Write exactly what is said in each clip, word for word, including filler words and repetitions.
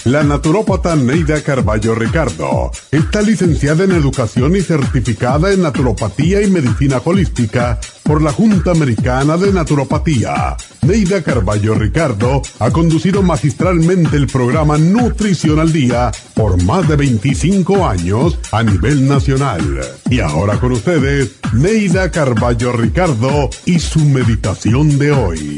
La naturópata Neida Carballo Ricardo está licenciada en Educación y certificada en Naturopatía y Medicina Holística por la Junta Americana de Naturopatía. Neida Carballo Ricardo ha conducido magistralmente el programa Nutrición al Día por más de veinticinco años a nivel nacional. Y ahora con ustedes, Neida Carballo Ricardo y su meditación de hoy.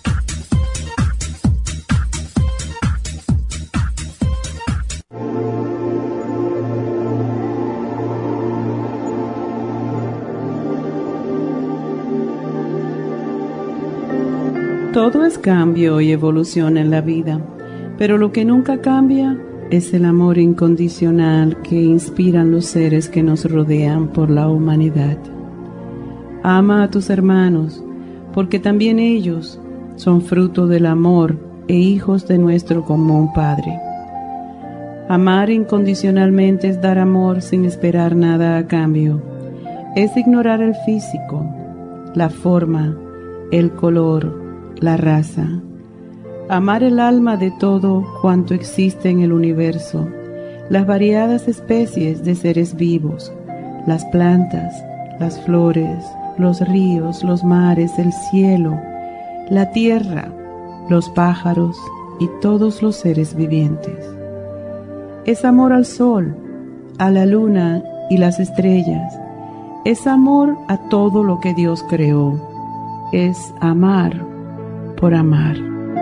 Todo es cambio y evolución en la vida, pero lo que nunca cambia es el amor incondicional que inspiran los seres que nos rodean por la humanidad. Ama a tus hermanos, porque también ellos son fruto del amor e hijos de nuestro común Padre. Amar incondicionalmente es dar amor sin esperar nada a cambio. Es ignorar el físico, la forma, el color, la raza. Amar el alma de todo cuanto existe en el universo, las variadas especies de seres vivos, las plantas, las flores, los ríos, los mares, el cielo, la tierra, los pájaros y todos los seres vivientes. Es amor al sol, a la luna y las estrellas. Es amor a todo lo que Dios creó. Es amar por amar.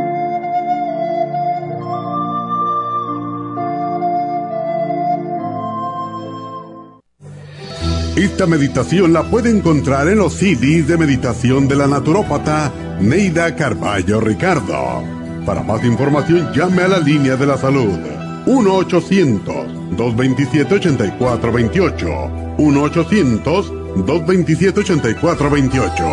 Esta meditación la puede encontrar en los C Ds de meditación de la naturópata Neida Carballo Ricardo. Para más información, llame a la línea de la salud uno ochocientos, dos veintisiete, ochenta y cuatro veintiocho. uno ochocientos, dos veintisiete, ochenta y cuatro veintiocho.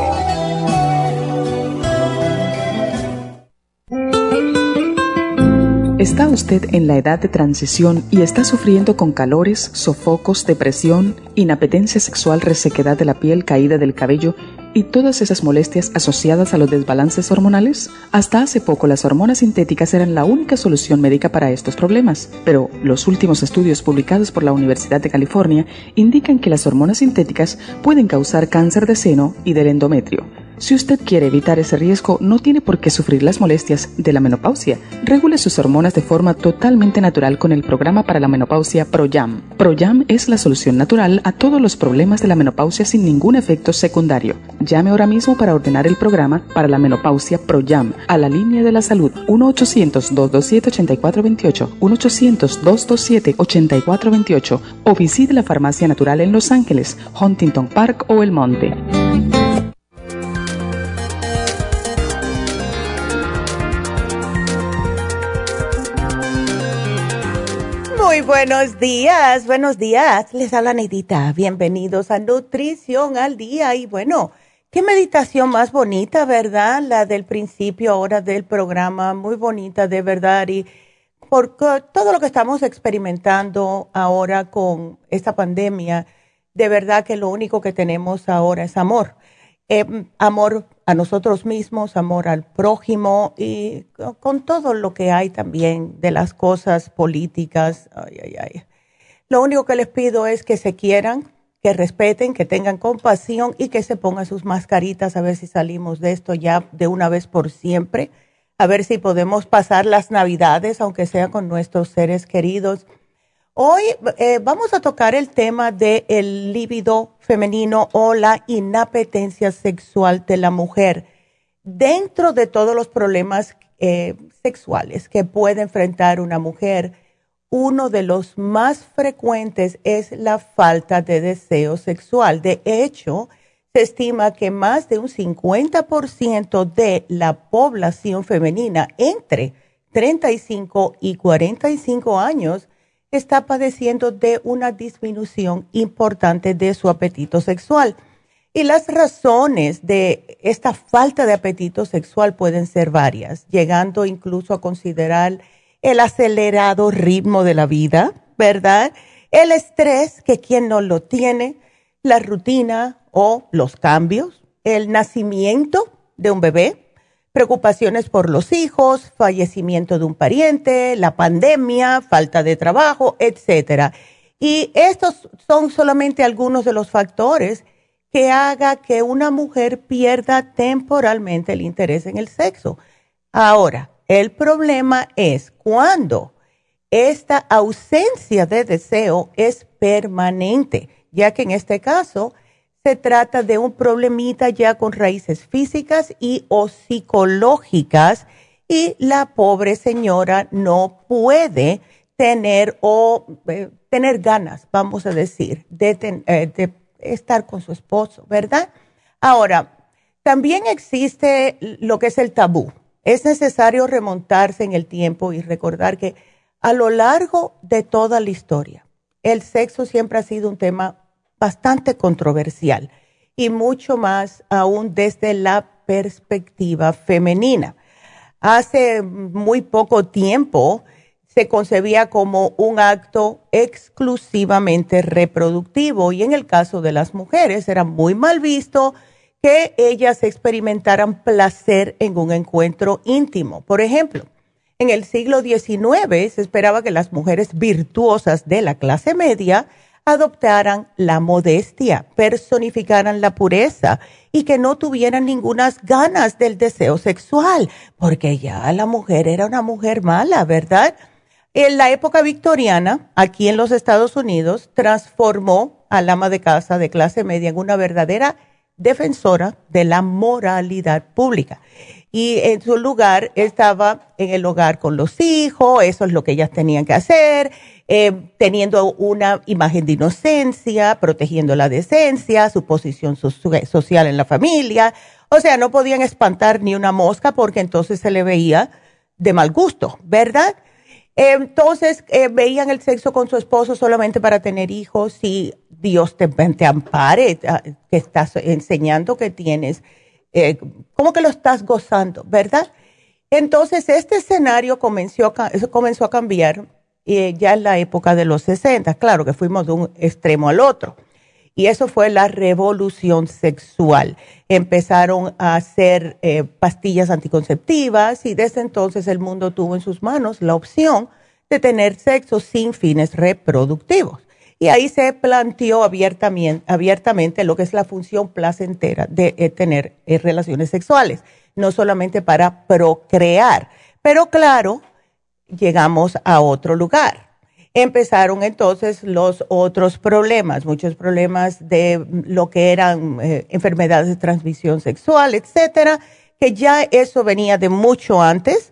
¿Está usted en la edad de transición y está sufriendo con calores, sofocos, depresión, inapetencia sexual, resequedad de la piel, caída del cabello y todas esas molestias asociadas a los desbalances hormonales? Hasta hace poco las hormonas sintéticas eran la única solución médica para estos problemas, pero los últimos estudios publicados por la Universidad de California indican que las hormonas sintéticas pueden causar cáncer de seno y del endometrio. Si usted quiere evitar ese riesgo, no tiene por qué sufrir las molestias de la menopausia. Regule sus hormonas de forma totalmente natural con el programa para la menopausia ProYam. ProYam es la solución natural a todos los problemas de la menopausia sin ningún efecto secundario. Llame ahora mismo para ordenar el programa para la menopausia ProYam a la línea de la salud uno ochocientos, dos dos siete, ochenta y cuatro veintiocho, uno ochocientos, dos dos siete, ochenta y cuatro veintiocho o visite la Farmacia Natural en Los Ángeles, Huntington Park o El Monte. Muy buenos días, buenos días. Les habla Neidita. Bienvenidos a Nutrición al Día. Y bueno, qué meditación más bonita, ¿verdad? La del principio ahora del programa, muy bonita de verdad. Y por todo lo que estamos experimentando ahora con esta pandemia, de verdad que lo único que tenemos ahora es amor. Eh, amor a nosotros mismos, amor al prójimo y con todo lo que hay también de las cosas políticas. Ay, ay, ay. Lo único que les pido es que se quieran, que respeten, que tengan compasión y que se pongan sus mascaritas a ver si salimos de esto ya de una vez por siempre, a ver si podemos pasar las Navidades, aunque sea con nuestros seres queridos. Hoy eh, vamos a tocar el tema del líbido femenino o la inapetencia sexual de la mujer. Dentro de todos los problemas eh, sexuales que puede enfrentar una mujer, uno de los más frecuentes es la falta de deseo sexual. De hecho, se estima que más de un cincuenta por ciento de la población femenina entre treinta y cinco y cuarenta y cinco años está padeciendo de una disminución importante de su apetito sexual. Y las razones de esta falta de apetito sexual pueden ser varias, llegando incluso a considerar el acelerado ritmo de la vida, ¿verdad? El estrés, que quien no lo tiene, la rutina o los cambios, el nacimiento de un bebé, preocupaciones por los hijos, fallecimiento de un pariente, la pandemia, falta de trabajo, etcétera. Y estos son solamente algunos de los factores que haga que una mujer pierda temporalmente el interés en el sexo. Ahora, el problema es cuando esta ausencia de deseo es permanente, ya que en este caso se trata de un problemita ya con raíces físicas y o psicológicas y la pobre señora no puede tener o eh, tener ganas, vamos a decir, de, ten, eh, de estar con su esposo, ¿verdad? Ahora, también existe lo que es el tabú. Es necesario remontarse en el tiempo y recordar que a lo largo de toda la historia, el sexo siempre ha sido un tema bastante controversial y mucho más aún desde la perspectiva femenina. Hace muy poco tiempo se concebía como un acto exclusivamente reproductivo y en el caso de las mujeres era muy mal visto que ellas experimentaran placer en un encuentro íntimo. Por ejemplo, en el siglo diecinueve se esperaba que las mujeres virtuosas de la clase media adoptaran la modestia, personificaran la pureza y que no tuvieran ninguna ganas del deseo sexual, porque ya la mujer era una mujer mala, ¿verdad? En la época victoriana, aquí en los Estados Unidos, transformó al ama de casa de clase media en una verdadera defensora de la moralidad pública. Y en su lugar estaba en el hogar con los hijos, eso es lo que ellas tenían que hacer, eh, teniendo una imagen de inocencia, protegiendo la decencia, su posición so- social en la familia. O sea, no podían espantar ni una mosca porque entonces se le veía de mal gusto, ¿verdad? Entonces eh, veían el sexo con su esposo solamente para tener hijos y Dios te, te ampare, que estás enseñando que tienes, eh, como que lo estás gozando, ¿verdad? Entonces este escenario comenzó, comenzó a cambiar eh, ya en la época de los sesenta, claro que fuimos de un extremo al otro. Y eso fue la revolución sexual. Empezaron a hacer eh, pastillas anticonceptivas y desde entonces el mundo tuvo en sus manos la opción de tener sexo sin fines reproductivos. Y ahí se planteó abiertamente, abiertamente lo que es la función placentera de eh, tener eh, relaciones sexuales, no solamente para procrear. Pero claro, llegamos a otro lugar. Empezaron entonces los otros problemas, muchos problemas de lo que eran eh, enfermedades de transmisión sexual, etcétera, que ya eso venía de mucho antes.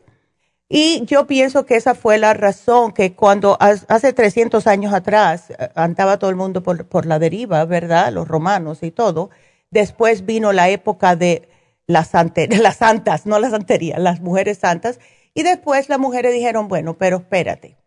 Y yo pienso que esa fue la razón que cuando hace trescientos años atrás andaba todo el mundo por, por la deriva, ¿verdad? Los romanos y todo. Después vino la época de las, sante, las santas, no las santerías, las mujeres santas. Y después las mujeres dijeron, bueno, pero espérate.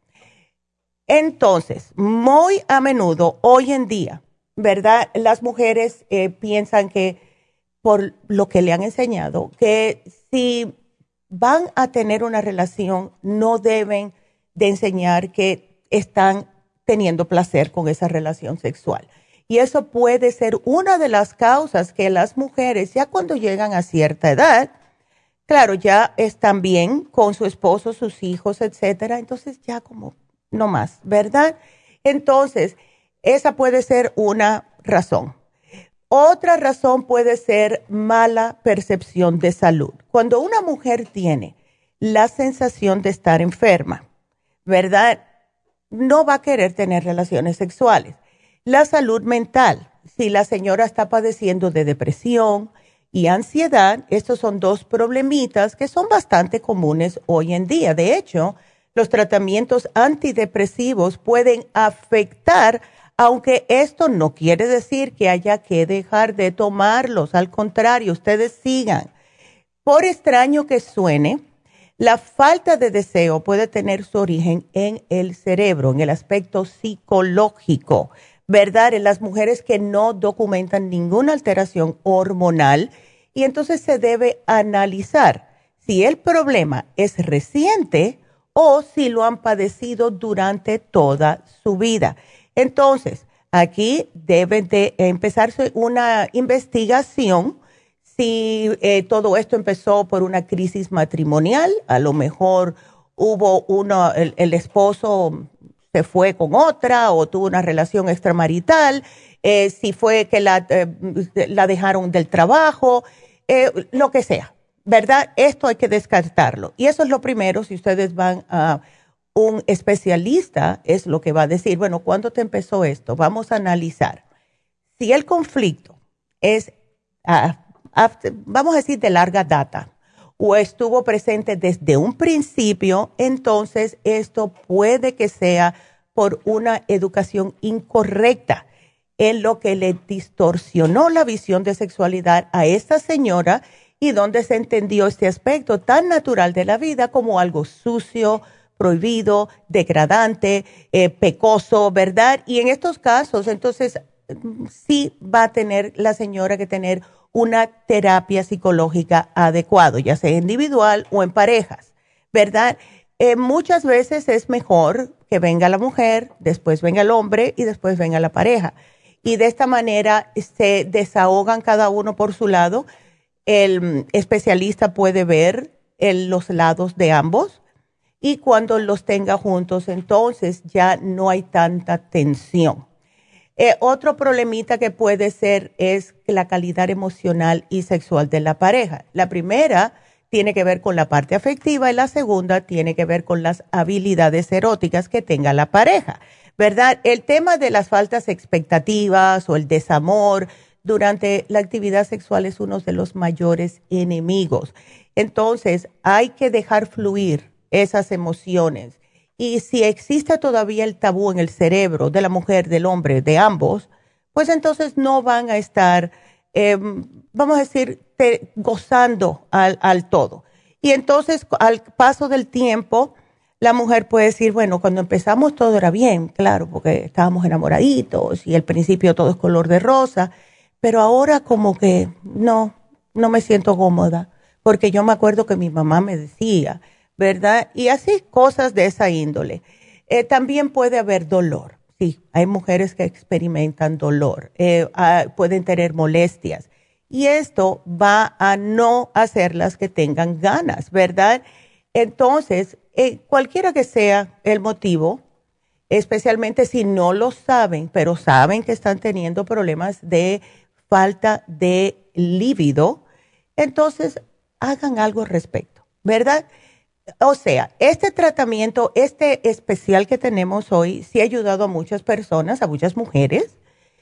Entonces, muy a menudo, hoy en día, ¿verdad? Las mujeres eh, piensan que, por lo que le han enseñado, que si van a tener una relación, no deben de enseñar que están teniendo placer con esa relación sexual. Y eso puede ser una de las causas que las mujeres, ya cuando llegan a cierta edad, claro, ya están bien con su esposo, sus hijos, etcétera, entonces ya como no más, ¿verdad? Entonces, esa puede ser una razón. Otra razón puede ser mala percepción de salud. Cuando una mujer tiene la sensación de estar enferma, ¿verdad? No va a querer tener relaciones sexuales. La salud mental, si la señora está padeciendo de depresión y ansiedad, estos son dos problemitas que son bastante comunes hoy en día. De hecho, los tratamientos antidepresivos pueden afectar, aunque esto no quiere decir que haya que dejar de tomarlos. Al contrario, ustedes sigan. Por extraño que suene, la falta de deseo puede tener su origen en el cerebro, en el aspecto psicológico, ¿verdad? En las mujeres que no documentan ninguna alteración hormonal, y entonces se debe analizar si el problema es reciente o si lo han padecido durante toda su vida. Entonces, aquí debe de empezarse una investigación si eh, todo esto empezó por una crisis matrimonial, a lo mejor hubo uno, el, el esposo se fue con otra o tuvo una relación extramarital, eh, si fue que la, eh, la dejaron del trabajo, eh, lo que sea, ¿verdad? Esto hay que descartarlo. Y eso es lo primero, si ustedes van a un especialista, es lo que va a decir, bueno, ¿cuándo te empezó esto? Vamos a analizar. Si el conflicto es, uh, after, vamos a decir, de larga data, o estuvo presente desde un principio, entonces esto puede que sea por una educación incorrecta en lo que le distorsionó la visión de sexualidad a esta señora y donde se entendió este aspecto tan natural de la vida como algo sucio, prohibido, degradante, eh, pecoso, ¿verdad? Y en estos casos, entonces, sí va a tener la señora que tener una terapia psicológica adecuada, ya sea individual o en parejas, ¿verdad? Eh, muchas veces es mejor que venga la mujer, después venga el hombre y después venga la pareja. Y de esta manera se desahogan cada uno por su lado. El especialista puede ver el, los lados de ambos y cuando los tenga juntos, entonces ya no hay tanta tensión. Eh, otro problemita que puede ser es la calidad emocional y sexual de la pareja. La primera tiene que ver con la parte afectiva y la segunda tiene que ver con las habilidades eróticas que tenga la pareja, ¿verdad? El tema de las faltas expectativas o el desamor durante la actividad sexual es uno de los mayores enemigos. Entonces, hay que dejar fluir esas emociones. Y si existe todavía el tabú en el cerebro de la mujer, del hombre, de ambos, pues entonces no van a estar, eh, vamos a decir, te, gozando al, al todo. Y entonces, al paso del tiempo, la mujer puede decir, bueno, cuando empezamos todo era bien, claro, porque estábamos enamoraditos y al principio todo es color de rosa, pero ahora como que no, no me siento cómoda, porque yo me acuerdo que mi mamá me decía, ¿verdad? Y así cosas de esa índole. Eh, también puede haber dolor. Sí, hay mujeres que experimentan dolor, eh, ah, pueden tener molestias. Y esto va a no hacerlas que tengan ganas, ¿verdad? Entonces, eh, cualquiera que sea el motivo, especialmente si no lo saben, pero saben que están teniendo problemas de falta de líbido, entonces hagan algo al respecto, ¿verdad? O sea, este tratamiento, este especial que tenemos hoy, sí ha ayudado a muchas personas, a muchas mujeres,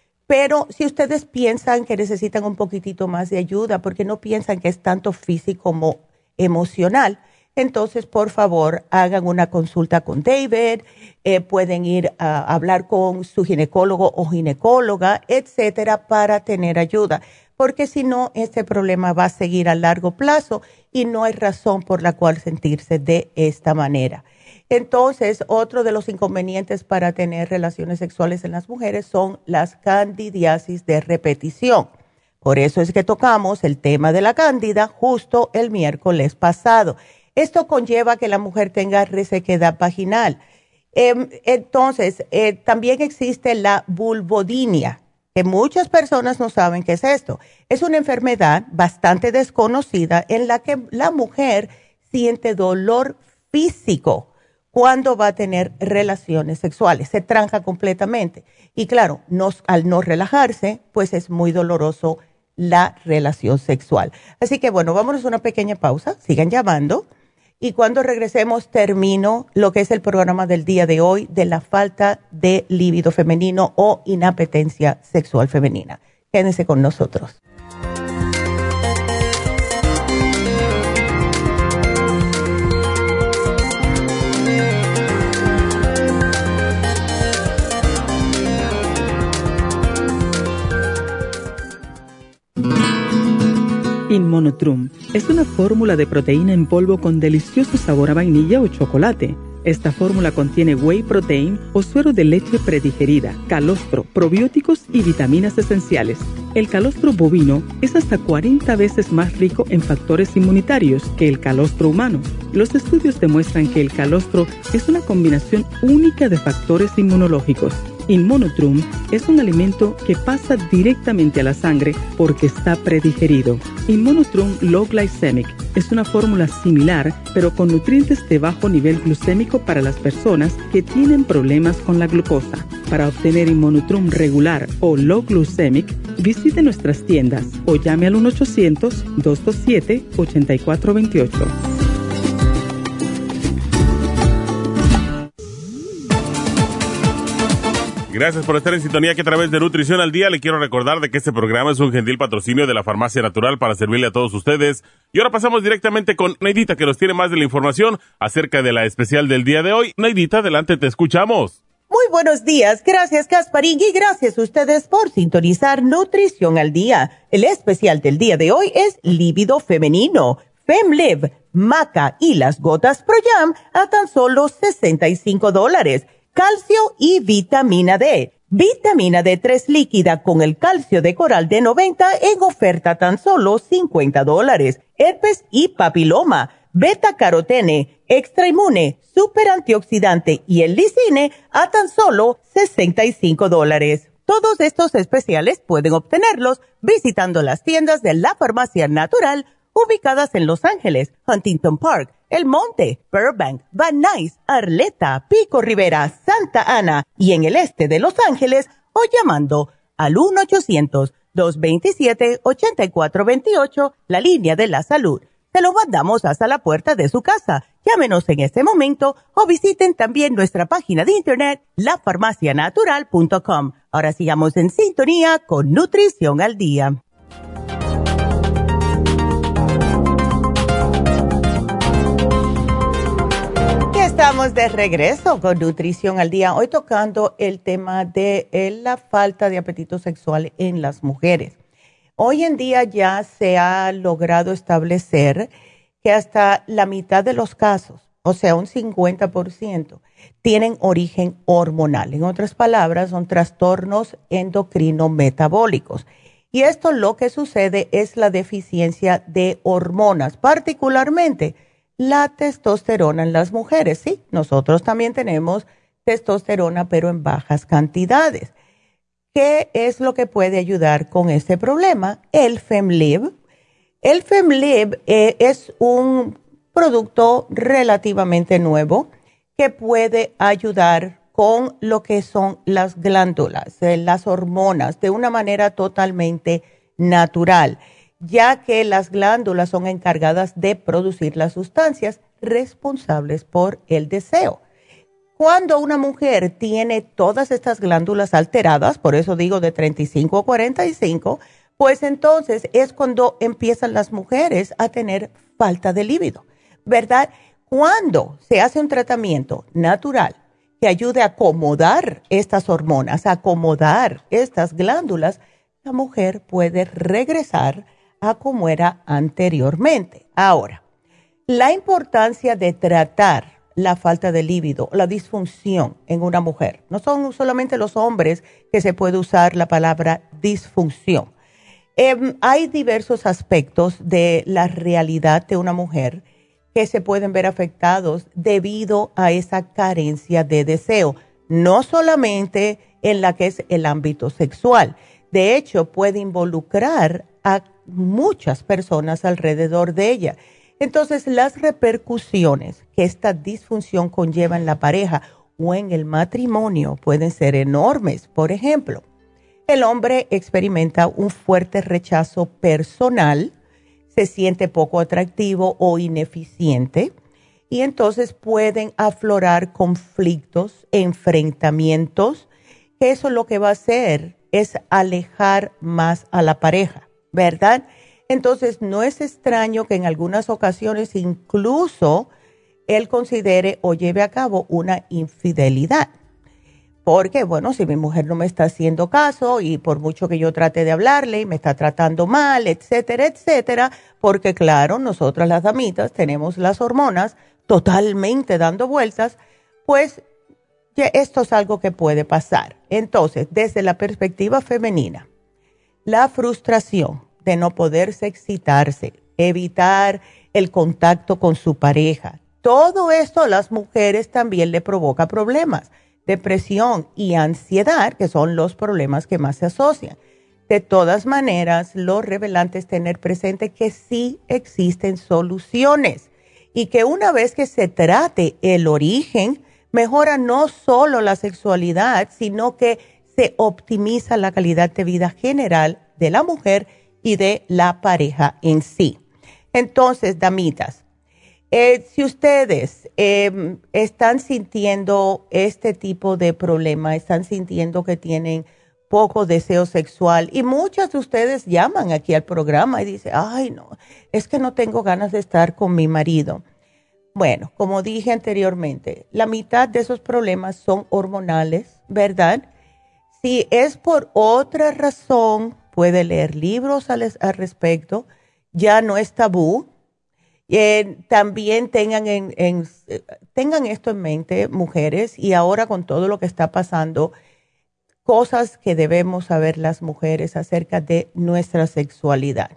pero si ustedes piensan que necesitan un poquitito más de ayuda, porque no piensan que es tanto físico como emocional, entonces, por favor, hagan una consulta con David, eh, pueden ir a hablar con su ginecólogo o ginecóloga, etcétera, para tener ayuda. Porque si no, este problema va a seguir a largo plazo y no hay razón por la cual sentirse de esta manera. Entonces, otro de los inconvenientes para tener relaciones sexuales en las mujeres son las candidiasis de repetición. Por eso es que tocamos el tema de la cándida justo el miércoles pasado. Esto conlleva que la mujer tenga resequedad vaginal. Eh, entonces, eh, también existe la vulvodinia, que muchas personas no saben qué es esto. Es una enfermedad bastante desconocida en la que la mujer siente dolor físico cuando va a tener relaciones sexuales. Se tranca completamente. Y claro, no, al no relajarse, pues es muy doloroso la relación sexual. Así que bueno, vámonos a una pequeña pausa. Sigan llamando. Y cuando regresemos termino lo que es el programa del día de hoy de la falta de líbido femenino o inapetencia sexual femenina. Quédense con nosotros. Inmunotrum es una fórmula de proteína en polvo con delicioso sabor a vainilla o chocolate. Esta fórmula contiene whey protein o suero de leche predigerida, calostro, probióticos y vitaminas esenciales. El calostro bovino es hasta cuarenta veces más rico en factores inmunitarios que el calostro humano. Los estudios demuestran que el calostro es una combinación única de factores inmunológicos. Inmunotrum es un alimento que pasa directamente a la sangre porque está predigerido. Inmunotrum Low Glycemic es una fórmula similar, pero con nutrientes de bajo nivel glucémico para las personas que tienen problemas con la glucosa. Para obtener Inmunotrum regular o Low Glycemic, visite nuestras tiendas o llame al uno ochocientos, dos dos siete, ocho cuatro dos ocho. Gracias por estar en sintonía que a través de Nutrición al Día le quiero recordar de que este programa es un gentil patrocinio de la Farmacia Natural para servirle a todos ustedes. Y ahora pasamos directamente con Neidita, que nos tiene más de la información acerca de la especial del día de hoy. Neidita, adelante, te escuchamos. Muy buenos días, gracias Gasparín y gracias a ustedes por sintonizar Nutrición al Día. El especial del día de hoy es Líbido Femenino, FemLib, Maca y las gotas Pro Jam a tan solo sesenta y cinco dólares. Calcio y vitamina D. Vitamina D tres líquida con el calcio de coral de noventa en oferta tan solo cincuenta dólares. Herpes y papiloma, beta carotene, extra inmune, super antioxidante y el lisine a tan solo sesenta y cinco dólares. Todos estos especiales pueden obtenerlos visitando las tiendas de la Farmacia Natural ubicadas en Los Ángeles, Huntington Park, El Monte, Burbank, Van Nuys, Arleta, Pico Rivera, Santa Ana y en el este de Los Ángeles o llamando al uno ochocientos, dos veintisiete, ochenta y cuatro veintiocho, la línea de la salud. Se lo mandamos hasta la puerta de su casa. Llámenos en este momento o visiten también nuestra página de internet, la farmacia natural punto com. Ahora sigamos en sintonía con Nutrición al Día. Estamos de regreso con Nutrición al Día, hoy tocando el tema de la falta de apetito sexual en las mujeres. Hoy en día ya se ha logrado establecer que hasta la mitad de los casos, o sea, un cincuenta por ciento, tienen origen hormonal. En otras palabras, son trastornos endocrino-metabólicos. Y esto lo que sucede es la deficiencia de hormonas, particularmente la testosterona en las mujeres. Sí, nosotros también tenemos testosterona, pero en bajas cantidades. ¿Qué es lo que puede ayudar con este problema? El FemLib. El FemLib eh, es un producto relativamente nuevo que puede ayudar con lo que son las glándulas, eh, las hormonas, de una manera totalmente natural, ya que las glándulas son encargadas de producir las sustancias responsables por el deseo. Cuando una mujer tiene todas estas glándulas alteradas, por eso digo de treinta y cinco a cuarenta y cinco, pues entonces es cuando empiezan las mujeres a tener falta de líbido, ¿verdad? Cuando se hace un tratamiento natural que ayude a acomodar estas hormonas, a acomodar estas glándulas, la mujer puede regresar a como era anteriormente. Ahora, la importancia de tratar la falta de líbido, la disfunción en una mujer. No son solamente los hombres que se puede usar la palabra disfunción. Eh, hay diversos aspectos de la realidad de una mujer que se pueden ver afectados debido a esa carencia de deseo, no solamente en la que es el ámbito sexual. De hecho, puede involucrar a muchas personas alrededor de ella. Entonces, las repercusiones que esta disfunción conlleva en la pareja o en el matrimonio pueden ser enormes. Por ejemplo, el hombre experimenta un fuerte rechazo personal, se siente poco atractivo o ineficiente y entonces pueden aflorar conflictos, enfrentamientos, que eso lo que va a hacer es alejar más a la pareja, ¿verdad? Entonces, no es extraño que en algunas ocasiones incluso él considere o lleve a cabo una infidelidad. Porque, bueno, si mi mujer no me está haciendo caso y por mucho que yo trate de hablarle y me está tratando mal, etcétera, etcétera, porque claro, nosotras las damitas tenemos las hormonas totalmente dando vueltas, pues esto es algo que puede pasar. Entonces, desde la perspectiva femenina, la frustración de no poderse excitarse, evitar el contacto con su pareja, todo esto a las mujeres también le provoca problemas, depresión y ansiedad, que son los problemas que más se asocian. De todas maneras, lo relevante es tener presente que sí existen soluciones y que una vez que se trate el origen, mejora no solo la sexualidad, sino que se optimiza la calidad de vida general de la mujer y de la pareja en sí. Entonces, damitas, eh, si ustedes eh, están sintiendo este tipo de problema, están sintiendo que tienen poco deseo sexual y muchas de ustedes llaman aquí al programa y dicen, ay no, es que no tengo ganas de estar con mi marido. Bueno, como dije anteriormente, la mitad de esos problemas son hormonales, ¿verdad? Si es por otra razón, puede leer libros al, al respecto, ya no es tabú. Eh, también tengan, en, en, tengan esto en mente, mujeres, y ahora con todo lo que está pasando, cosas que debemos saber las mujeres acerca de nuestra sexualidad.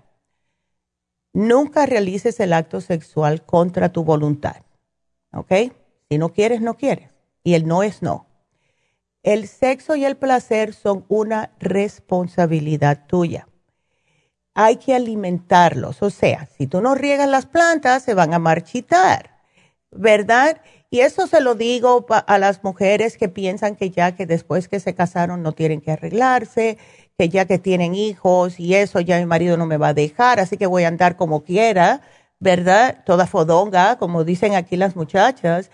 Nunca realices el acto sexual contra tu voluntad, ¿ok? Si no quieres, no quieres. Y el no es no. El sexo y el placer son una responsabilidad tuya. Hay que alimentarlos. O sea, si tú no riegas las plantas, se van a marchitar, ¿verdad? Y eso se lo digo a las mujeres que piensan que ya que después que se casaron no tienen que arreglarse, que ya que tienen hijos y eso ya mi marido no me va a dejar, así que voy a andar como quiera, ¿verdad? Toda fodonga, como dicen aquí las muchachas.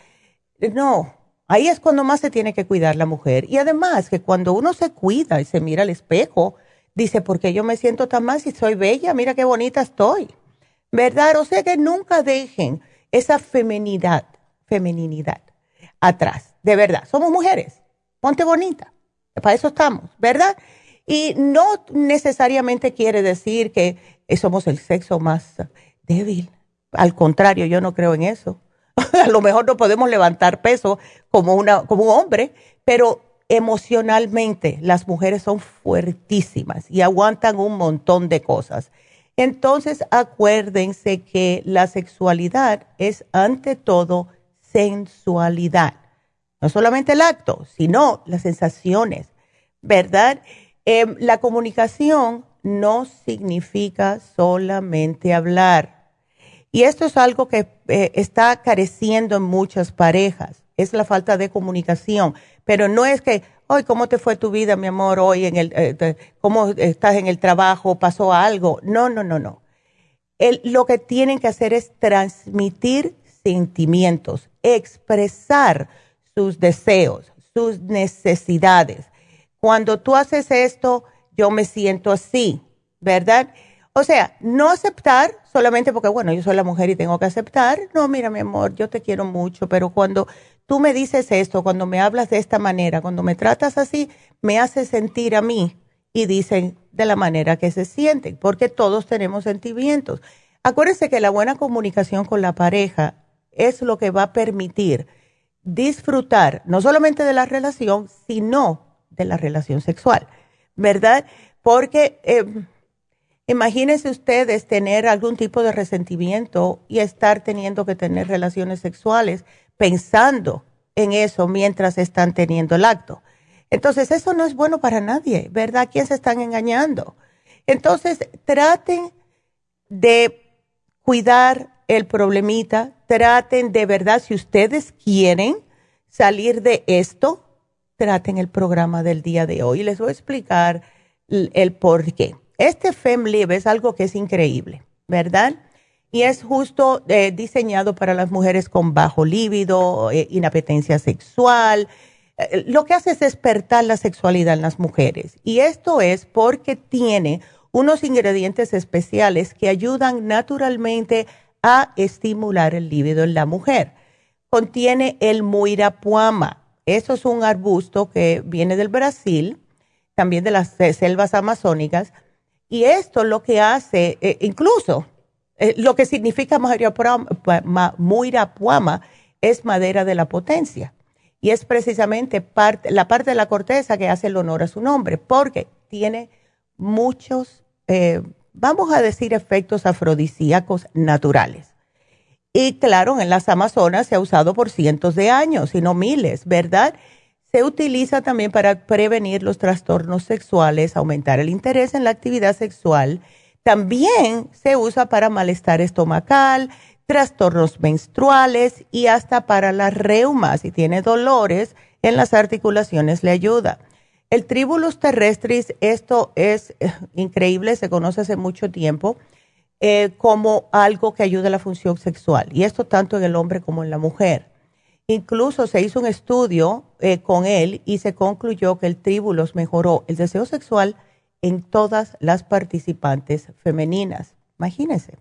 No, ahí es cuando más se tiene que cuidar la mujer. Y además que cuando uno se cuida y se mira al espejo, dice, ¿por qué yo me siento tan mal si soy bella? Mira qué bonita estoy, ¿verdad? O sea que nunca dejen esa feminidad. femeninidad atrás, de verdad, somos mujeres, ponte bonita, para eso estamos, ¿verdad? Y no necesariamente quiere decir que somos el sexo más débil, al contrario, yo no creo en eso. A lo mejor no podemos levantar peso como, una, como un hombre, pero emocionalmente las mujeres son fuertísimas y aguantan un montón de cosas. Entonces acuérdense que la sexualidad es ante todo sensualidad, no solamente el acto, sino las sensaciones, ¿verdad? Eh, la comunicación no significa solamente hablar. Y esto es algo que eh, está careciendo en muchas parejas, es la falta de comunicación. Pero no es que, hoy, ¿cómo te fue tu vida, mi amor? Hoy, en el, eh, te, ¿cómo estás en el trabajo? ¿Pasó algo? No, no, no, no. El, lo que tienen que hacer es transmitir sentimientos, expresar sus deseos, sus necesidades. Cuando tú haces esto, yo me siento así, ¿verdad? O sea, no aceptar solamente porque, bueno, yo soy la mujer y tengo que aceptar. No, mira, mi amor, yo te quiero mucho, pero cuando tú me dices esto, cuando me hablas de esta manera, cuando me tratas así, me hace sentir a mí. Y dicen de la manera que se sienten, porque todos tenemos sentimientos. Acuérdense que la buena comunicación con la pareja es lo que va a permitir disfrutar no solamente de la relación, sino de la relación sexual, ¿verdad? Porque eh, imagínense ustedes tener algún tipo de resentimiento y estar teniendo que tener relaciones sexuales pensando en eso mientras están teniendo el acto. Entonces, eso no es bueno para nadie, ¿verdad? ¿A quién se están engañando? Entonces, traten de cuidar el problemita, traten de verdad, si ustedes quieren salir de esto, traten el programa del día de hoy. Les voy a explicar el, el por qué. Este FemLib es algo que es increíble, ¿verdad? Y es justo eh, diseñado para las mujeres con bajo líbido, eh, inapetencia sexual. Eh, lo que hace es despertar la sexualidad en las mujeres. Y esto es porque tiene unos ingredientes especiales que ayudan naturalmente a estimular el líbido en la mujer. Contiene el muirapuama. Eso es un arbusto que viene del Brasil, también de las selvas amazónicas. Y esto lo que hace, eh, incluso eh, lo que significa muirapuama es madera de la potencia. Y es precisamente parte, la parte de la corteza que hace el honor a su nombre, porque tiene muchos, eh, vamos a decir, efectos afrodisíacos naturales. Y claro, en las Amazonas se ha usado por cientos de años, si no miles, ¿verdad? Se utiliza también para prevenir los trastornos sexuales, aumentar el interés en la actividad sexual. También se usa para malestar estomacal, trastornos menstruales y hasta para las reumas. Si tiene dolores en las articulaciones, le ayuda. El Tribulus terrestris, esto es eh, increíble, se conoce hace mucho tiempo eh, como algo que ayuda a la función sexual. Y esto tanto en el hombre como en la mujer. Incluso se hizo un estudio eh, con él y se concluyó que el Tribulus mejoró el deseo sexual en todas las participantes femeninas. Imagínense.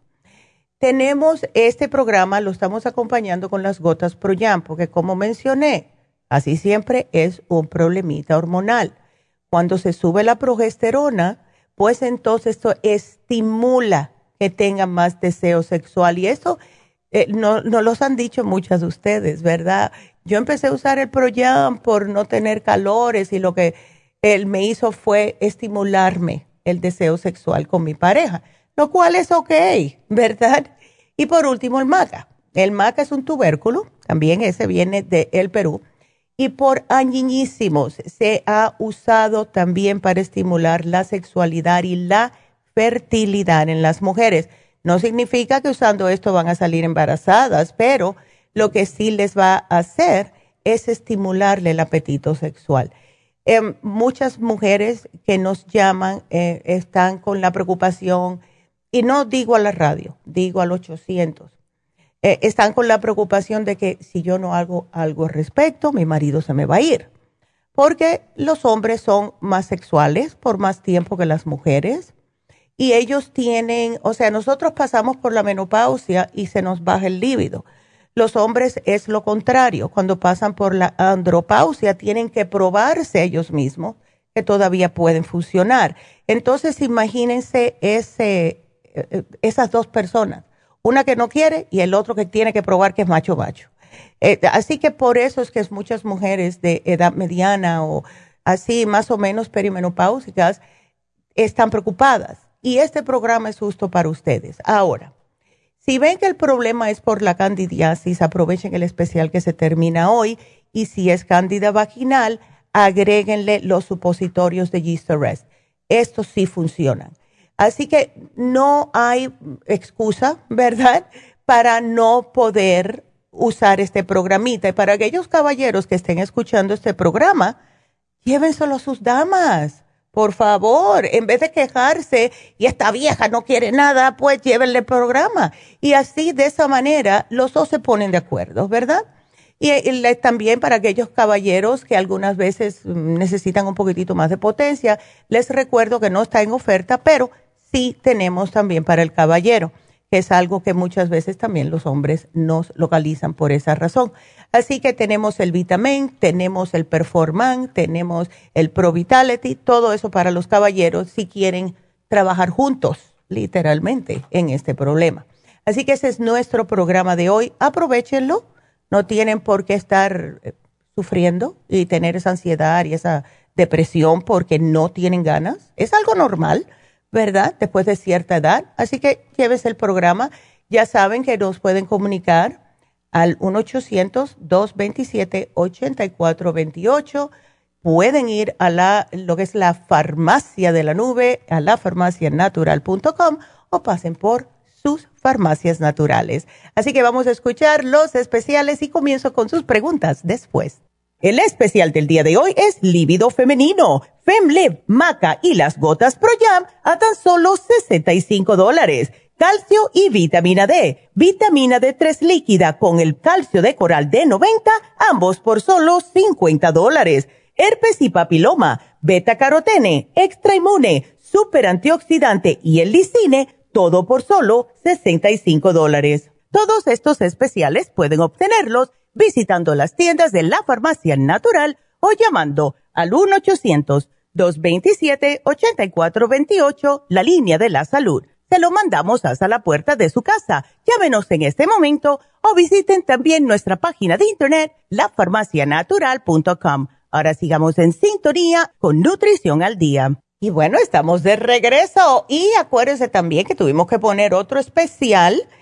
Tenemos este programa, lo estamos acompañando con las gotas Pro-Jam, porque como mencioné, así siempre es un problemita hormonal. Cuando se sube la progesterona, pues entonces esto estimula que tengan más deseo sexual. Y eso eh, no, no los han dicho muchas de ustedes, ¿verdad? Yo empecé a usar el Pro-Jam por no tener calores y lo que él me hizo fue estimularme el deseo sexual con mi pareja, lo cual es ok, ¿verdad? Y por último, el maca. El maca es un tubérculo, también ese viene del Perú, y por añísimos se ha usado también para estimular la sexualidad y la fertilidad en las mujeres. No significa que usando esto van a salir embarazadas, pero lo que sí les va a hacer es estimularle el apetito sexual. Eh, muchas mujeres que nos llaman eh, están con la preocupación, y no digo a la radio, digo al ochocientos, eh, están con la preocupación de que si yo no hago algo al respecto, mi marido se me va a ir. Porque los hombres son más sexuales por más tiempo que las mujeres y ellos tienen, o sea, nosotros pasamos por la menopausia y se nos baja el líbido. Los hombres es lo contrario, cuando pasan por la andropausia tienen que probarse ellos mismos que todavía pueden funcionar. Entonces imagínense ese... esas dos personas, una que no quiere y el otro que tiene que probar que es macho macho. Eh, así que por eso es que es muchas mujeres de edad mediana o así más o menos perimenopáusicas están preocupadas y este programa es justo para ustedes. Ahora, si ven que el problema es por la candidiasis, aprovechen el especial que se termina hoy y si es cándida vaginal, agréguenle los supositorios de Yeast Arrest. Estos sí funcionan. Así que no hay excusa, ¿verdad?, para no poder usar este programita. Y para aquellos caballeros que estén escuchando este programa, llévenselo a sus damas, por favor. En vez de quejarse, y esta vieja no quiere nada, pues llévenle el programa. Y así, de esa manera, los dos se ponen de acuerdo, ¿verdad? Y, y también para aquellos caballeros que algunas veces necesitan un poquitito más de potencia, les recuerdo que no está en oferta, pero sí tenemos también para el caballero, que es algo que muchas veces también los hombres nos localizan por esa razón. Así que tenemos el Vitamin, tenemos el Performan, tenemos el Pro Vitality, todo eso para los caballeros si quieren trabajar juntos, literalmente, en este problema. Así que ese es nuestro programa de hoy. Aprovéchenlo, no tienen por qué estar eh, sufriendo y tener esa ansiedad y esa depresión porque no tienen ganas. Es algo normal, ¿verdad? Después de cierta edad. Así que llévese el programa. Ya saben que nos pueden comunicar al uno ochocientos, dos veintisiete, ochenta y cuatro veintiocho. Pueden ir a la, lo que es la farmacia de la nube, a la farmacia natural punto com o pasen por sus farmacias naturales. Así que vamos a escuchar los especiales y comienzo con sus preguntas después. El especial del día de hoy es líbido femenino, FemLib, Maca y las gotas Pro-Jam a tan solo sesenta y cinco dólares. Calcio y vitamina D, vitamina D tres líquida con el calcio de coral de noventa, ambos por solo cincuenta dólares. Herpes y papiloma, beta carotene, extra inmune, super antioxidante y el lisine, todo por solo sesenta y cinco dólares. Todos estos especiales pueden obtenerlos visitando las tiendas de la Farmacia Natural o llamando al uno ochocientos, dos veintisiete, ochenta y cuatro veintiocho, la línea de la salud. Se lo mandamos hasta la puerta de su casa. Llámenos en este momento o visiten también nuestra página de internet, la farmacia natural punto com. Ahora sigamos en sintonía con Nutrición al Día. Y bueno, estamos de regreso y acuérdense también que tuvimos que poner otro especial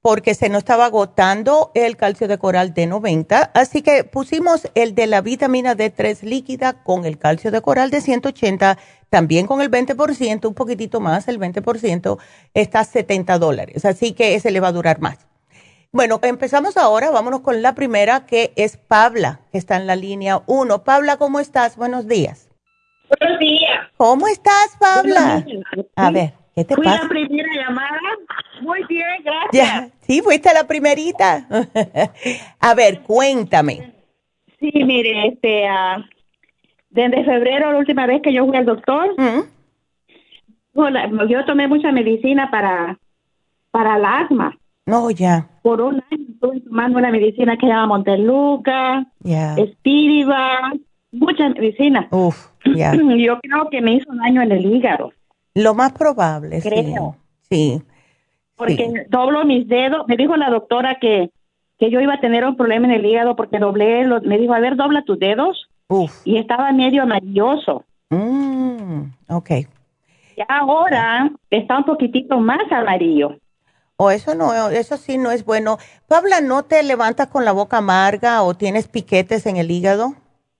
porque se nos estaba agotando el calcio de coral de noventa, así que pusimos el de la vitamina D tres líquida con el calcio de coral de ciento ochenta, también con el veinte por ciento, un poquitito más, el veinte por ciento, está a setenta dólares, así que ese le va a durar más. Bueno, empezamos ahora, vámonos con la primera, que es Pabla, que está en la línea uno. Pabla, ¿cómo estás? Buenos días. Buenos días. ¿Cómo estás, Pabla? A ver, ¿qué te Fui pasa? la primera llamada. Muy bien, gracias. Ya, sí, fuiste la primerita. A ver, cuéntame. Sí, mire, este, uh, desde febrero, la última vez que yo fui al doctor, ¿Mm? hola, yo tomé mucha medicina para, para el asma. No, ya, Por un año estuve tomando una medicina que se llama Montelukast, ya. Spiriva, mucha medicina. Uf, ya. Yo creo que me hizo daño en el hígado, Lo más probable, creo. sí. Sí. Porque Sí. doblo mis dedos. Me dijo la doctora que, que yo iba a tener un problema en el hígado porque doblé, los, me dijo, a ver, dobla tus dedos. Uf. Y estaba medio amarilloso. Mm, ok. Y ahora está un poquitito más amarillo. O eso no, eso sí no es bueno. Pabla, ¿no te levantas con la boca amarga o tienes piquetes en el hígado?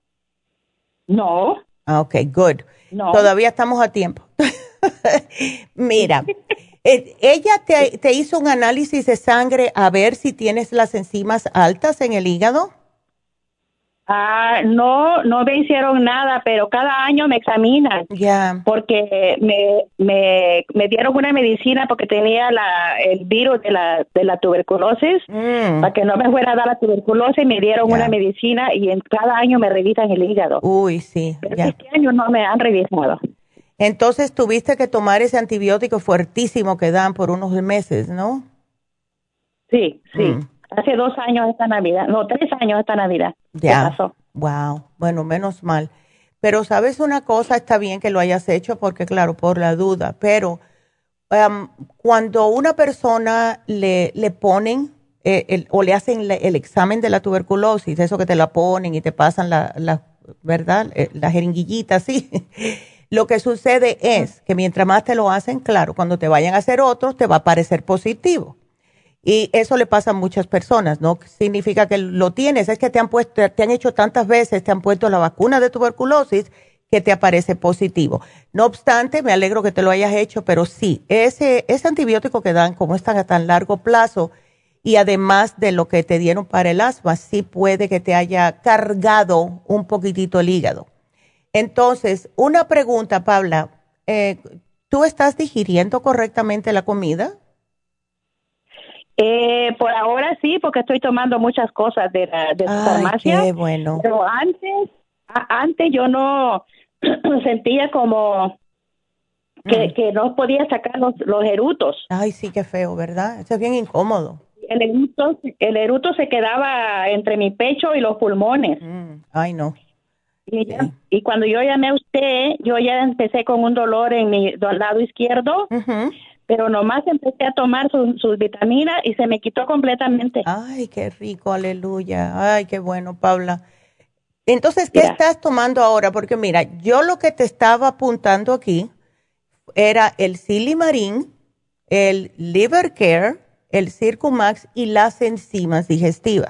No, Ah, ok, good. no. Todavía estamos a tiempo. Mira, eh, ella te, te hizo un análisis de sangre a ver si tienes las enzimas altas en el hígado. Ah, no, no me hicieron nada, pero cada año me examinan. Ya. Porque me, me, me dieron una medicina porque tenía la, el virus de la, de la tuberculosis. Mm. Para que no me fuera a dar la tuberculosis, me dieron Ya. una medicina y en cada año me revisan el hígado. Uy, sí, Pero ya. este año no me han revisado. Entonces tuviste que tomar ese antibiótico fuertísimo que dan por unos meses, ¿no? Sí, sí. Mm. Hace dos años esta Navidad, no, tres años esta Navidad. ¿Qué Ya. pasó? Wow. Bueno, menos mal. Pero sabes una cosa, está bien que lo hayas hecho porque claro, por la duda, pero um, cuando una persona le, le ponen eh, el, o le hacen le- el examen de la tuberculosis, eso que te la ponen y te pasan la, la ¿verdad? Eh, la jeringuillita, sí. Lo que sucede es que mientras más te lo hacen, claro, cuando te vayan a hacer otros, te va a parecer positivo. Y eso le pasa a muchas personas, no significa que lo tienes, es que te han puesto, te han hecho tantas veces, te han puesto la vacuna de tuberculosis que te aparece positivo. No obstante, me alegro que te lo hayas hecho, pero sí, ese, ese antibiótico que dan, como es tan a tan largo plazo, y además de lo que te dieron para el asma, sí puede que te haya cargado un poquitito el hígado. Entonces, una pregunta, Paula, eh, ¿tú estás digiriendo correctamente la comida? Eh, por ahora sí, porque estoy tomando muchas cosas de la de la Ay, farmacia. qué bueno. Pero antes, a- antes yo no sentía como que, Mm. que no podía sacar los, los erutos. Ay, sí, qué feo, ¿verdad? Eso es bien incómodo. El eruto, el eruto se quedaba entre mi pecho y los pulmones. Mm, ay, no. Y, ya- Sí. y cuando yo llamé a usted, yo ya empecé con un dolor en mi do- lado izquierdo, Ujú. pero nomás empecé a tomar sus, sus vitaminas y se me quitó completamente. Ay, qué rico, aleluya. Ay, qué bueno, Paula. Entonces, ¿qué Mira. estás tomando ahora? Porque mira, yo lo que te estaba apuntando aquí era el Silimarín, el Liver Care, el Circumax y las enzimas digestivas.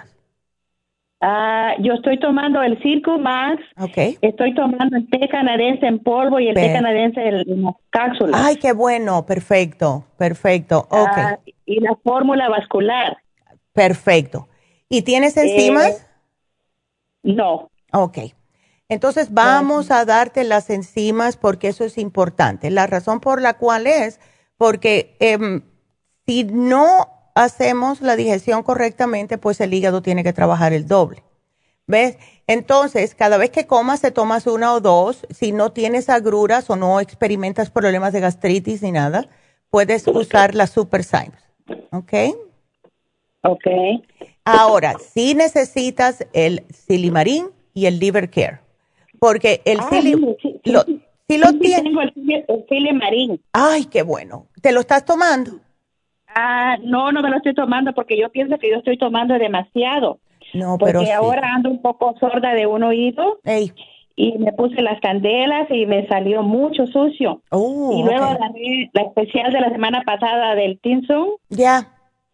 Ah, yo estoy tomando el Circumax, ¿Ok? estoy tomando el té canadiense en polvo y el té Pe- canadiense en, en las cápsulas. Ay, qué bueno, perfecto, perfecto. Ok, Ah, y la fórmula vascular. perfecto. ¿Y tienes enzimas? Eh, no. Ok. Entonces vamos a darte las enzimas porque eso es importante. La razón por la cual es porque em, si no hacemos la digestión correctamente, pues el hígado tiene que trabajar el doble. ¿Ves? Entonces, cada vez que comas, te tomas una o dos. Si no tienes agruras o no experimentas problemas de gastritis ni nada, puedes usar la Super Symes. ¿Ok? Ok. Ahora, sí necesitas el Silimarín y el Liver Care. Porque el Ah, Sili- mire, sí, sí, lo, sí. sí lo Sí, sí, tienes. tengo el, Sili- el Silimarín. Ay, qué bueno. ¿Te lo estás tomando? Ah, no, no me lo estoy tomando porque yo pienso que yo estoy tomando demasiado. No, Porque pero sí. ahora ando un poco sorda de un oído Ey. y me puse las candelas y me salió mucho sucio. Oh, y luego ok. agarré la especial de la semana pasada del Tinsun Ya.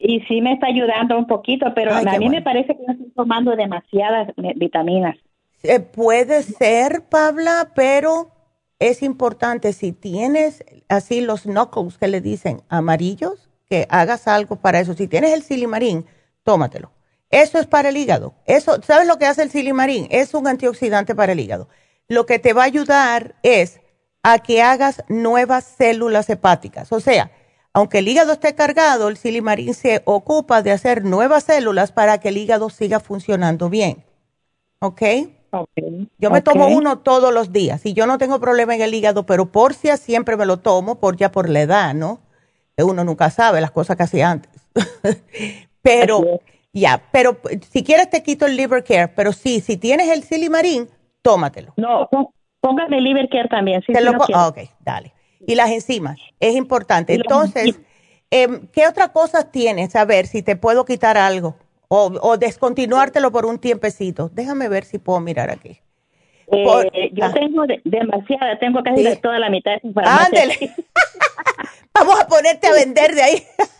y sí me está ayudando un poquito, pero Ay, a mí bueno. me parece que no estoy tomando demasiadas vitaminas. Eh, puede ser, Pabla, pero es importante si tienes así los knuckles que le dicen amarillos, que hagas algo para eso. Si tienes el silimarín, tómatelo. Eso es para el hígado. Eso, ¿sabes lo que hace el silimarín? Es un antioxidante para el hígado. Lo que te va a ayudar es a que hagas nuevas células hepáticas. O sea, aunque el hígado esté cargado, el silimarín se ocupa de hacer nuevas células para que el hígado siga funcionando bien. ¿Ok? Okay. Yo me okay. tomo uno todos los días y yo no tengo problema en el hígado, pero por si siempre me lo tomo, por ya por la edad, ¿no? Que uno nunca sabe las cosas que hacía antes. Pero, ya, pero si quieres te quito el Liver Care, pero sí, si tienes el Silimarín, tómatelo. No, póngame el Liver Care también. Sí, Te sí lo lo po- quiero. ah, ok, dale. Y las enzimas, es importante. Y las Entonces, enzimas. eh, ¿qué otra cosa tienes? A ver si te puedo quitar algo o, o descontinuártelo por un tiempecito. Déjame ver si puedo mirar aquí. Eh, Por- yo ah. tengo de, demasiada, tengo casi Sí. de toda la mitad de su farmacia. Ándele. Vamos a ponerte a vender de ahí.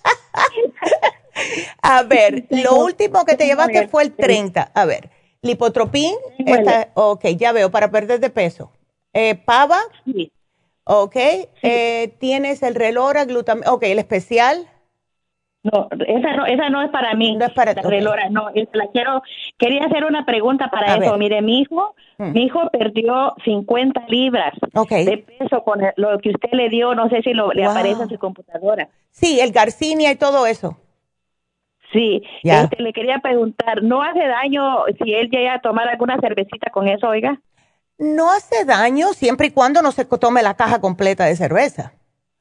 A ver, Tengo- lo último que te tengo llevaste el- fue el treinta. A ver, lipotropín, Tengo el- está, ok, ya veo, para perder de peso. Eh, Pava, Sí. ok. Eh, tienes el Relora, glutamina, ok, el especial. No, esa no, esa no es para mí. No es para- la ok. relora, no, es- la quiero, quería hacer una pregunta para A eso. ver. Mire, mi hijo, Mm. mi hijo perdió cincuenta libras Ok. de peso con el- lo que usted le dio, no sé si lo, le Wow. aparece en su computadora. Sí, el Garcinia y todo eso. Sí, Ya. este, le quería preguntar, ¿no hace daño si él llega a tomar alguna cervecita con eso, oiga? No hace daño siempre y cuando no se tome la caja completa de cerveza.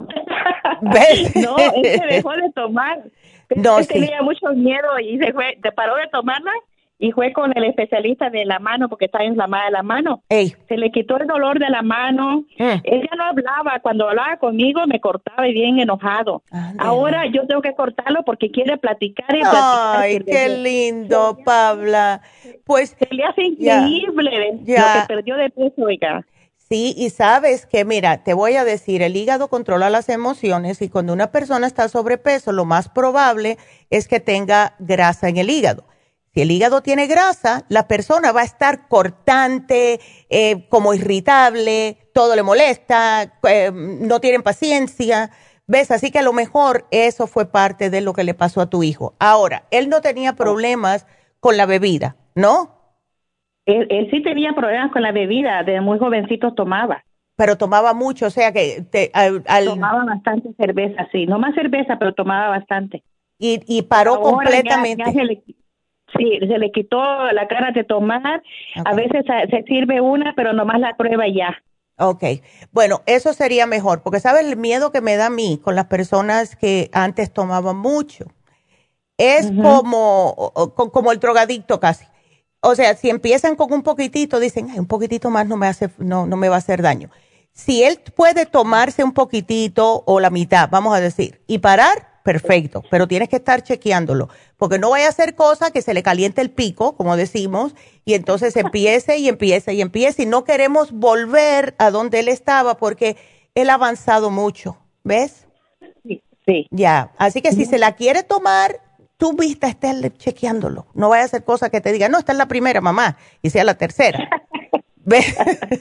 ¿Ves? No, él se dejó de tomar. No, él sí. tenía mucho miedo y se fue, se paró de tomarla y fue con el especialista de la mano porque está inflamada la mano. Ey. Se le quitó el dolor de la mano. Mm. Él ya no hablaba. Cuando hablaba conmigo me cortaba y bien enojado. Ándale. Ahora yo tengo que cortarlo porque quiere platicar y platicar. Ay, Se qué le- lindo, Pabla. Pues Se le hace Ya. increíble Ya. lo que perdió de peso, oiga. sí, y sabes que, mira, te voy a decir, el hígado controla las emociones y cuando una persona está sobrepeso, lo más probable es que tenga grasa en el hígado. Si el hígado tiene grasa, la persona va a estar cortante, eh, como irritable, todo le molesta, eh, no tienen paciencia, ¿ves? Así que a lo mejor eso fue parte de lo que le pasó a tu hijo. Ahora, él no tenía problemas con la bebida, ¿no? Él, él sí tenía problemas con la bebida, de muy jovencito tomaba. Pero tomaba mucho, o sea que te, al, al- Tomaba bastante cerveza, sí. No más cerveza, pero tomaba bastante. y, y paró Ahora ya- completamente. ya se le, sí, se le quitó la cara de tomar. A Ok. veces se, se sirve una, pero nomás la prueba y ya. Ok, bueno, eso sería mejor, porque sabes el miedo que me da a mí con las personas que antes tomaban mucho. Es Ujú. como, o- o- como el drogadicto casi. O sea, si empiezan con un poquitito, dicen, ay, un poquitito más no me hace, no, no me va a hacer daño. Si él puede tomarse un poquitito o la mitad, vamos a decir, y parar, perfecto, pero tienes que estar chequeándolo, porque no vaya a hacer cosa que se le caliente el pico, como decimos, y entonces empiece y empiece y empiece, y no queremos volver a donde él estaba porque él ha avanzado mucho, ¿ves? Sí, sí. Ya, así que si se la quiere tomar, tú viste, estés chequeándolo. No vaya a hacer cosas que te digan, no, esta es la primera, mamá, y sea la tercera. ¿Ves?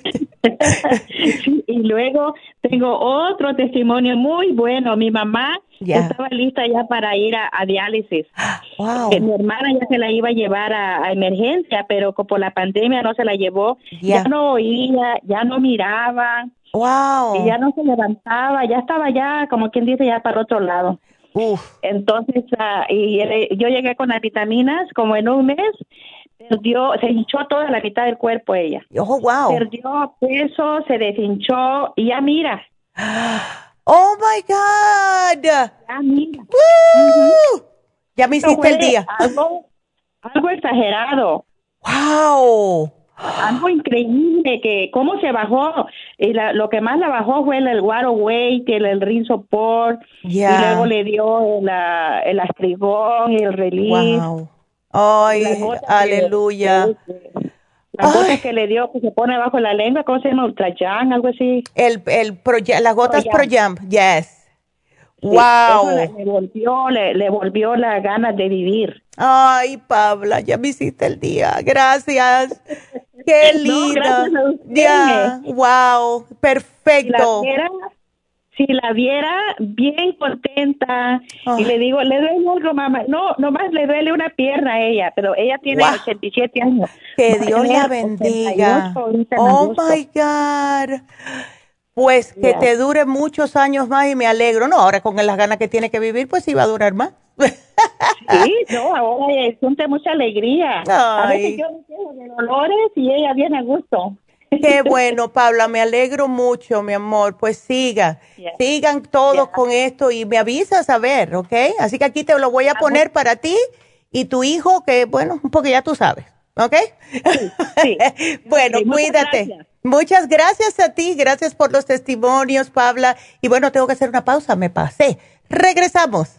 Sí, y luego tengo otro testimonio muy bueno. Mi mamá Ya. estaba lista ya para ir a, a diálisis. Wow. Eh, mi hermana ya se la iba a llevar a, a emergencia, pero co- por la pandemia no se la llevó. Ya. Ya no oía, ya no miraba, Wow. y ya no se levantaba, ya estaba ya, como quien dice, ya para otro lado. Uf. Entonces, ah, y eh, yo llegué con las vitaminas, como en un mes, perdió, se hinchó toda la mitad del cuerpo ella. Oh, wow. Perdió peso, se deshinchó, y ya mira, Oh, my God. ya mira. Woo. Ya me Esto hiciste el fue día. Algo, algo exagerado. Wow. Algo increíble, que cómo se bajó. Y la, lo que más la bajó fue el, el water weight, el, el ring support, Ya. y luego le dio la, el astrigón y el release. Wow. Ay, Las gotas que- aleluya. que- las Ay. gotas que le dio, que se pone bajo la lengua, ¿cómo se llama? Ultrajan, algo así. El, el Pro- las gotas Pro Pro Jump, yes. Wow. Eso le, le volvió, le, le volvió la ganas de vivir. Ay, Paula, ya me hiciste el día. Gracias. Qué linda. No, gracias a usted. Ya, wow, perfecto. Si la viera, si la viera bien contenta, oh. y le digo, le duele algo, mamá. No, nomás le duele una pierna a ella, pero ella tiene wow. ochenta y siete años. Que Dios la bendiga. Oh, my God. Pues que yeah. te dure muchos años más y me alegro. No, ahora con las ganas que tiene que vivir, pues sí va a durar más. Sí, no, ahora siente mucha alegría. Ay. A veces yo me quedo de dolores y ella viene a gusto. Qué bueno, Paula, me alegro mucho, mi amor. Pues siga, yeah. sigan todos yeah. con esto y me avisas a ver, ¿ok? Así que aquí te lo voy a poner para ti y tu hijo, que bueno, porque ya tú sabes, ¿ok? Sí, sí. Bueno, okay, cuídate. Muchas gracias. Muchas gracias a ti, gracias por los testimonios, Paula. Y bueno, tengo que hacer una pausa, me pasé. Regresamos.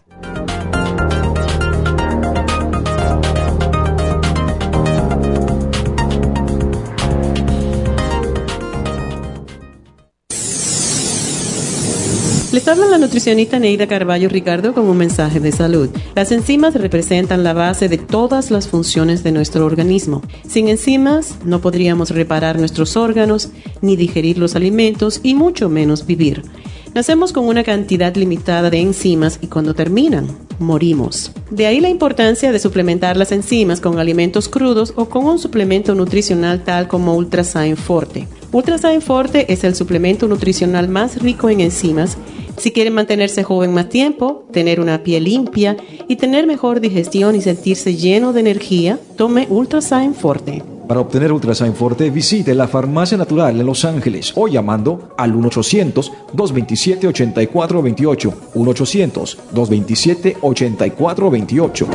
Les habla la nutricionista Neida Carballo Ricardo con un mensaje de salud. Las enzimas representan la base de todas las funciones de nuestro organismo. Sin enzimas no podríamos reparar nuestros órganos, ni digerir los alimentos y mucho menos vivir. Nacemos con una cantidad limitada de enzimas y cuando terminan, morimos. De ahí la importancia de suplementar las enzimas con alimentos crudos o con un suplemento nutricional tal como Ultrasign Forte. Ultrasign Forte es el suplemento nutricional más rico en enzimas. Si quieren mantenerse joven más tiempo, tener una piel limpia y tener mejor digestión y sentirse lleno de energía, tome Ultrasign Forte. Para obtener Ultrasign Forte, visite la Farmacia Natural en Los Ángeles o llamando al uno ochocientos, dos veintisiete, ochenta y cuatro veintiocho. uno ochocientos, dos veintisiete, ochenta y cuatro veintiocho.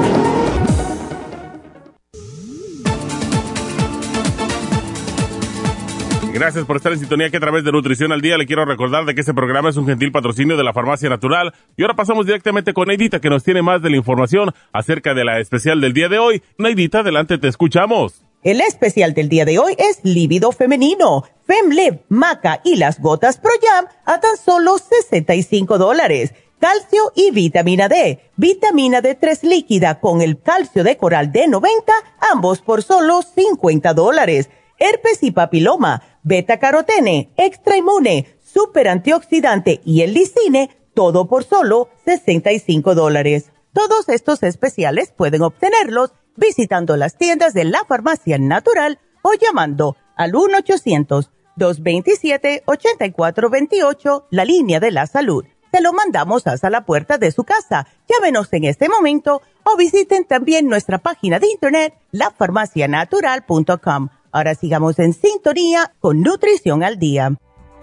Gracias por estar en sintonía que a través de Nutrición al Día le quiero recordar de que este programa es un gentil patrocinio de la Farmacia Natural. Y ahora pasamos directamente con Neidita, que nos tiene más de la información acerca de la especial del día de hoy. Neidita, adelante, te escuchamos. El especial del día de hoy es líbido femenino, FemLib, Maca y las gotas Pro Jam a tan solo sesenta y cinco dólares. Calcio y vitamina D, vitamina D tres líquida con el calcio de coral de noventa, ambos por solo cincuenta dólares. Herpes y papiloma, beta carotene, extra inmune, super antioxidante y el lisine, todo por solo sesenta y cinco dólares. Todos estos especiales pueden obtenerlos visitando las tiendas de la Farmacia Natural o llamando al uno ochocientos, dos veintisiete, ochenta y cuatro veintiocho, la línea de la salud. Se lo mandamos hasta la puerta de su casa. Llámenos en este momento o visiten también nuestra página de internet, la farmacia natural punto com. Ahora sigamos en sintonía con Nutrición al Día.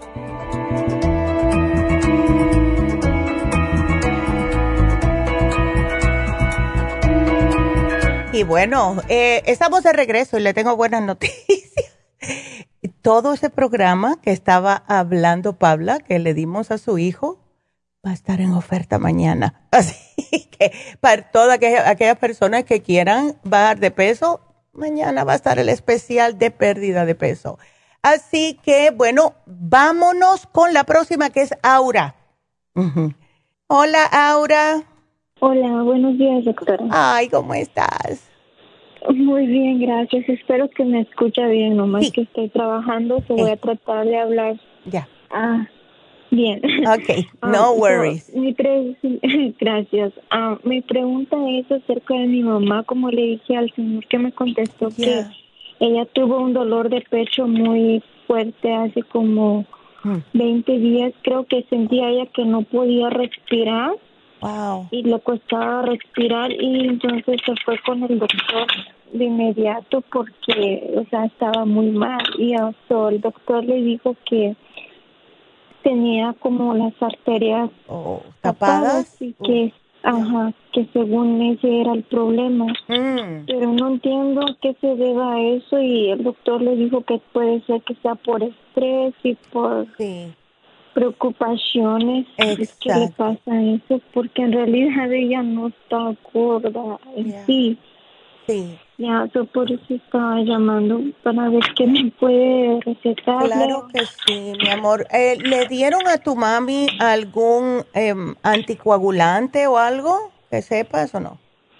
Y bueno, eh, estamos de regreso y le tengo buenas noticias. Todo ese programa que estaba hablando Paula, que le dimos a su hijo, va a estar en oferta mañana. Así que para todas aquellas, aquellas personas que quieran bajar de peso, mañana va a estar el especial de pérdida de peso. Así que, bueno, vámonos con la próxima, que es Aura. Uh-huh. Hola, Aura. Hola, buenos días, doctora. Ay, ¿cómo estás? Muy bien, gracias. Espero que me escucha bien, nomás sí. que estoy trabajando, so eh. voy a tratar de hablar. Ya. Ah, bien. Okay, no uh, worries. So, mi pre- gracias. Uh, mi pregunta es acerca de mi mamá, como le dije al señor que me contestó yeah. que ella tuvo un dolor de pecho muy fuerte hace como hmm. veinte días. Creo que sentía ella que no podía respirar. Wow. Y le costaba respirar y entonces se fue con el doctor de inmediato porque, o sea, estaba muy mal. Y also, el doctor le dijo que tenía como las arterias oh, tapadas y que, oh. ajá, que según ese era el problema. Mm. Pero no entiendo a qué se deba a eso y el doctor le dijo que puede ser que sea por estrés y por... Sí. preocupaciones. Es que le pasa eso porque en realidad ella no está gorda en yeah. sí. Sí. Ya, yo por eso estaba llamando para ver qué me puede recetar. Claro que sí, mi amor. Eh, ¿Le dieron a tu mami algún eh, anticoagulante o algo? ¿Que sepas o no?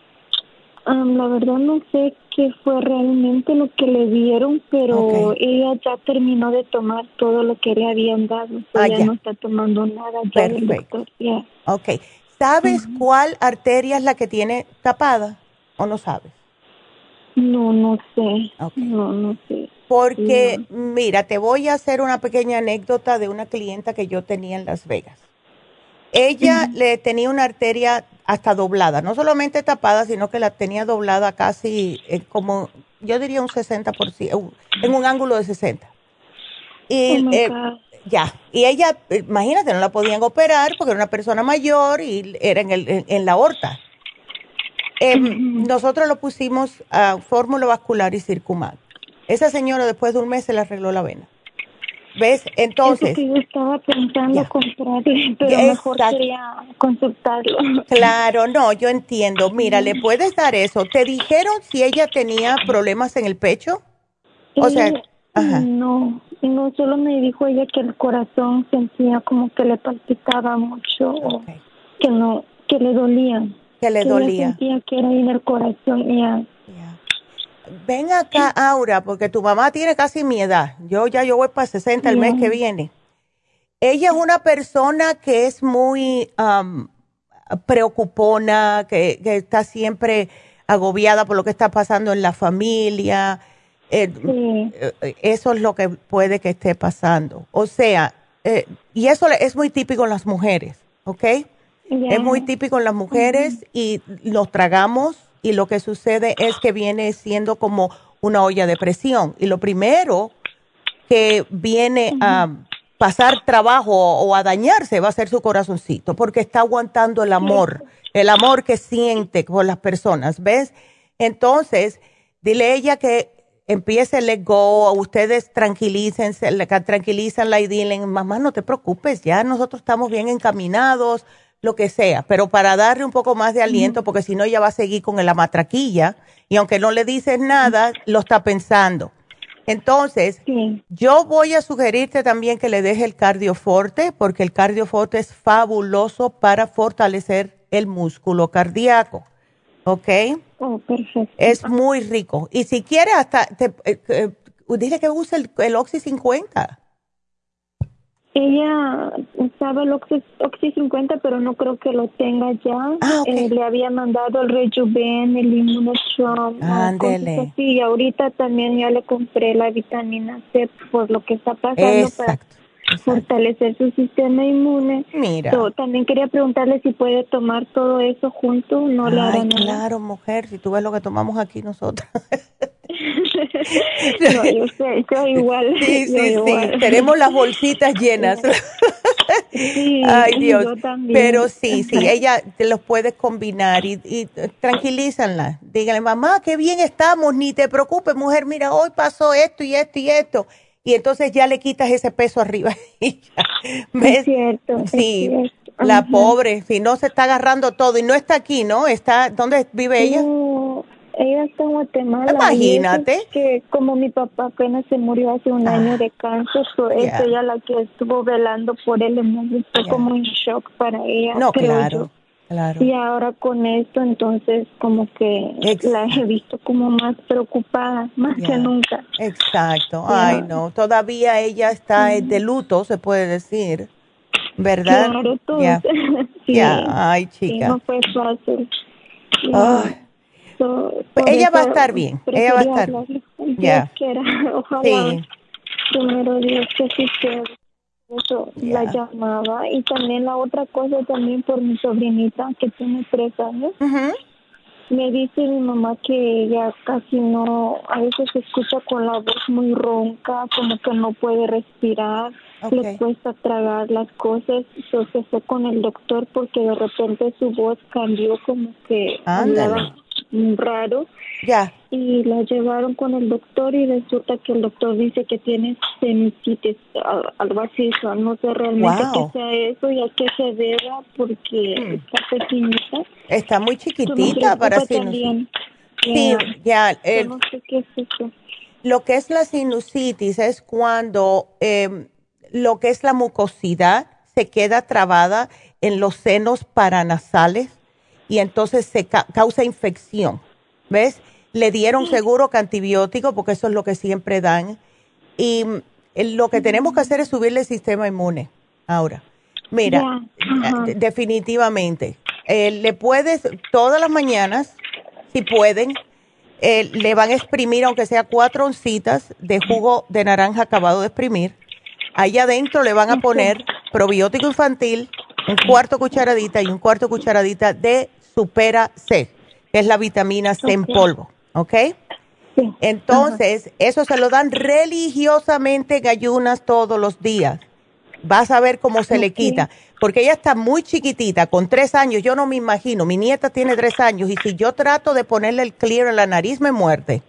Um, la verdad no sé qué fue realmente lo que le dieron, pero okay. ella ya terminó de tomar todo lo que le habían dado. Ah, ella ya no está tomando nada ya del doctor. Ya. Ok. ¿Sabes uh-huh. cuál arteria es la que tiene tapada o no sabes? No, no sé. Okay. No, no sé. Porque, no. mira, te voy a hacer una pequeña anécdota de una clienta que yo tenía en Las Vegas. Ella uh-huh. le tenía una arteria hasta doblada, no solamente tapada, sino que la tenía doblada casi eh, como, yo diría un sesenta por ciento, en un ángulo de sesenta. Y oh eh, ya, y ella, imagínate, no la podían operar porque era una persona mayor y era en, el, en, en la aorta. Eh, uh-huh. Nosotros lo pusimos a fórmula vascular y Circumax. Esa señora después de un mes se le arregló la vena. ¿Ves? Entonces. Es que yo estaba pensando ya. comprarle, pero Exacto. mejor quería consultarlo. Claro, no, yo entiendo. Mira, le puedes dar eso. ¿Te dijeron si ella tenía problemas en el pecho? O ella, sea, ajá. no, no, solo me dijo ella que el corazón sentía como que le palpitaba mucho, okay. o que no, que le dolía. Que le que dolía. Ella sentía que era en el corazón, ya. Ven acá, Aura, porque tu mamá tiene casi mi edad. Yo ya yo voy para sesenta el yeah. mes que viene. Ella es una persona que es muy um, preocupona, que, que está siempre agobiada por lo que está pasando en la familia. Eh, sí. Eso es lo que puede que esté pasando. O sea, eh, y eso es muy típico en las mujeres, ¿ok? Yeah. Es muy típico en las mujeres uh-huh. y los tragamos. Y lo que sucede es que viene siendo como una olla de presión. Y lo primero que viene uh-huh. a pasar trabajo o a dañarse va a ser su corazoncito, porque está aguantando el amor, el amor que siente por las personas, ¿ves? Entonces, dile a ella que empiece a let go, ustedes tranquilícense, tranquilízanla y dile, mamá, no te preocupes, ya nosotros estamos bien encaminados, lo que sea, pero para darle un poco más de aliento, porque si no ella va a seguir con la matraquilla y aunque no le dices nada, lo está pensando. Entonces, sí. yo voy a sugerirte también que le deje el cardioforte, porque el cardioforte es fabuloso para fortalecer el músculo cardíaco, ¿ok? Oh, perfecto. Es muy rico. Y si quieres hasta, te, eh, eh, dile que use el, el Oxy cincuenta. Ella usaba el Oxy, Oxy cincuenta, pero no creo que lo tenga ya. Ah, okay. eh, le había mandado el Rejuven, el Immunotrom. Ándele. Sí, y ahorita también ya le compré la vitamina C por lo que está pasando. Exacto. Para Exacto. fortalecer su sistema inmune. Mira. So, también quería preguntarle si puede tomar todo eso junto. No Ay, le hará nada. Claro, mujer, si tú ves lo que tomamos aquí nosotros. No, yo sé, yo igual. Sí, sí, yo sí. igual. Tenemos las bolsitas llenas. Sí, ay, Dios. yo también. Pero sí, sí, ella te los puede combinar y, y tranquilízanla. Díganle, mamá, qué bien estamos, ni te preocupes, mujer, mira, hoy pasó esto y esto y esto. Y entonces ya le quitas ese peso arriba. Y ya. ¿Ves? Es cierto. Sí, es cierto. la Ajá. pobre, si no se está agarrando todo y no está aquí, ¿no? Está, ¿dónde vive ella? No, ella está en Guatemala. Imagínate. Es que como mi papá apenas se murió hace un ah. año de cáncer, so yeah. es ella la que estuvo velando por él, entonces fue yeah. como un shock para ella. No, claro. Yo. Claro. Y ahora con esto, entonces, como que Exacto. la he visto como más preocupada, más yeah. que nunca. Exacto. Yeah. Ay, no. Todavía ella está mm. de luto, se puede decir. ¿Verdad? Claro, todo. Ya. Yeah. Sí. Yeah. Ay, chica. Sí, no fue fácil. Yeah. Oh. So, ella va a estar bien. Ella va a estar bien. Ya. Ojalá. Sí. Primero Dios que sí quiera. Eso yeah. la llamaba. Y también la otra cosa también por mi sobrinita que tiene tres años. Uh-huh. Me dice mi mamá que ella casi no, a veces se escucha con la voz muy ronca, como que no puede respirar, okay. le cuesta tragar las cosas. Entonces fue con el doctor porque de repente su voz cambió, como que hablaba raro. Ya. Yeah. Y la llevaron con el doctor y resulta que el doctor dice que tiene sinusitis, algo así. So, no sé realmente wow. qué sea eso y a qué se deba porque mm. está pequeñita. Está muy chiquitita para sinusitis. Sí, ya. Yo no sé qué es eso. Lo que es la sinusitis es cuando eh, lo que es la mucosidad se queda trabada en los senos paranasales y entonces se ca- causa infección. ¿Ves? Le dieron seguro que antibiótico porque eso es lo que siempre dan. Y mm, lo que tenemos que hacer es subirle el sistema inmune. Ahora, mira, Yeah. eh, definitivamente, eh, le puedes, todas las mañanas, si pueden, eh, le van a exprimir, aunque sea cuatro oncitas de jugo de naranja acabado de exprimir. Ahí adentro le van a poner probiótico infantil, un cuarto cucharadita y un cuarto cucharadita de Supera C, que es la vitamina C en Okay. polvo, ¿ok? Sí. Entonces, Ajá. eso se lo dan religiosamente en ayunas todos los días. Vas a ver cómo se okay. le quita. Porque ella está muy chiquitita, con tres años. Yo no me imagino. Mi nieta tiene tres años y si yo trato de ponerle el clear en la nariz, me muerde.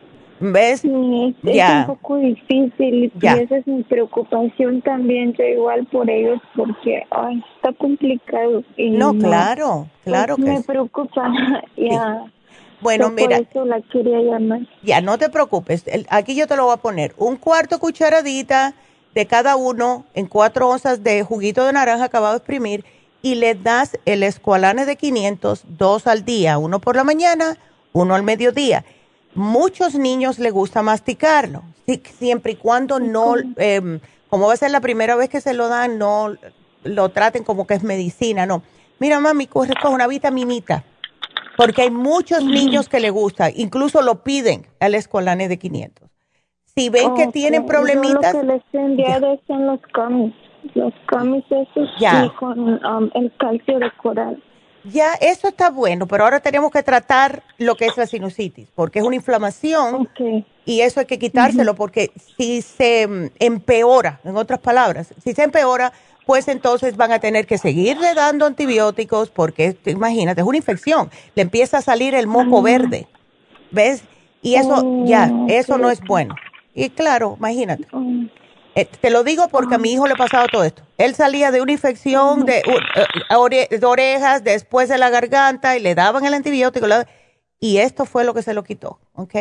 ¿Ves? Sí, es, ya. es un poco difícil ya. y esa es mi preocupación también. Yo igual por ellos porque ay, está complicado. Y no, no, claro, claro pues que me sí. preocupa. ya. Sí. Bueno, so, mira. Por eso la quería llamar. Ya, no te preocupes. El, aquí yo te lo voy a poner. Un cuarto cucharadita de cada uno en cuatro onzas de juguito de naranja acabado de exprimir y le das el Esqualane de quinientos, dos al día, uno por la mañana, uno al mediodía. Muchos niños les gusta masticarlo, sí, siempre y cuando no, eh, como va a ser la primera vez que se lo dan, no lo traten como que es medicina, no. Mira, mami, coge con una vitaminita, porque hay muchos niños que le gusta, incluso lo piden al Esqualane de quinientos. Si ven okay. que tienen problemitas. Yo lo que les he enviado es en los gummies, los gummies esos ya. y con um, el calcio de coral. Ya, eso está bueno, pero ahora tenemos que tratar lo que es la sinusitis, porque es una inflamación okay. y eso hay que quitárselo, uh-huh. porque si se um, empeora, en otras palabras, si se empeora, pues entonces van a tener que seguirle dando antibióticos, porque imagínate, es una infección, le empieza a salir el moco uh-huh. verde, ¿ves? Y eso, uh-huh. ya, eso no es bueno. Y claro, imagínate. Uh-huh. Eh, te lo digo porque a mi hijo le pasaba todo esto. Él salía de una infección de, uh, ore, de orejas, después de la garganta, y le daban el antibiótico. La, y esto fue lo que se lo quitó, ¿ok?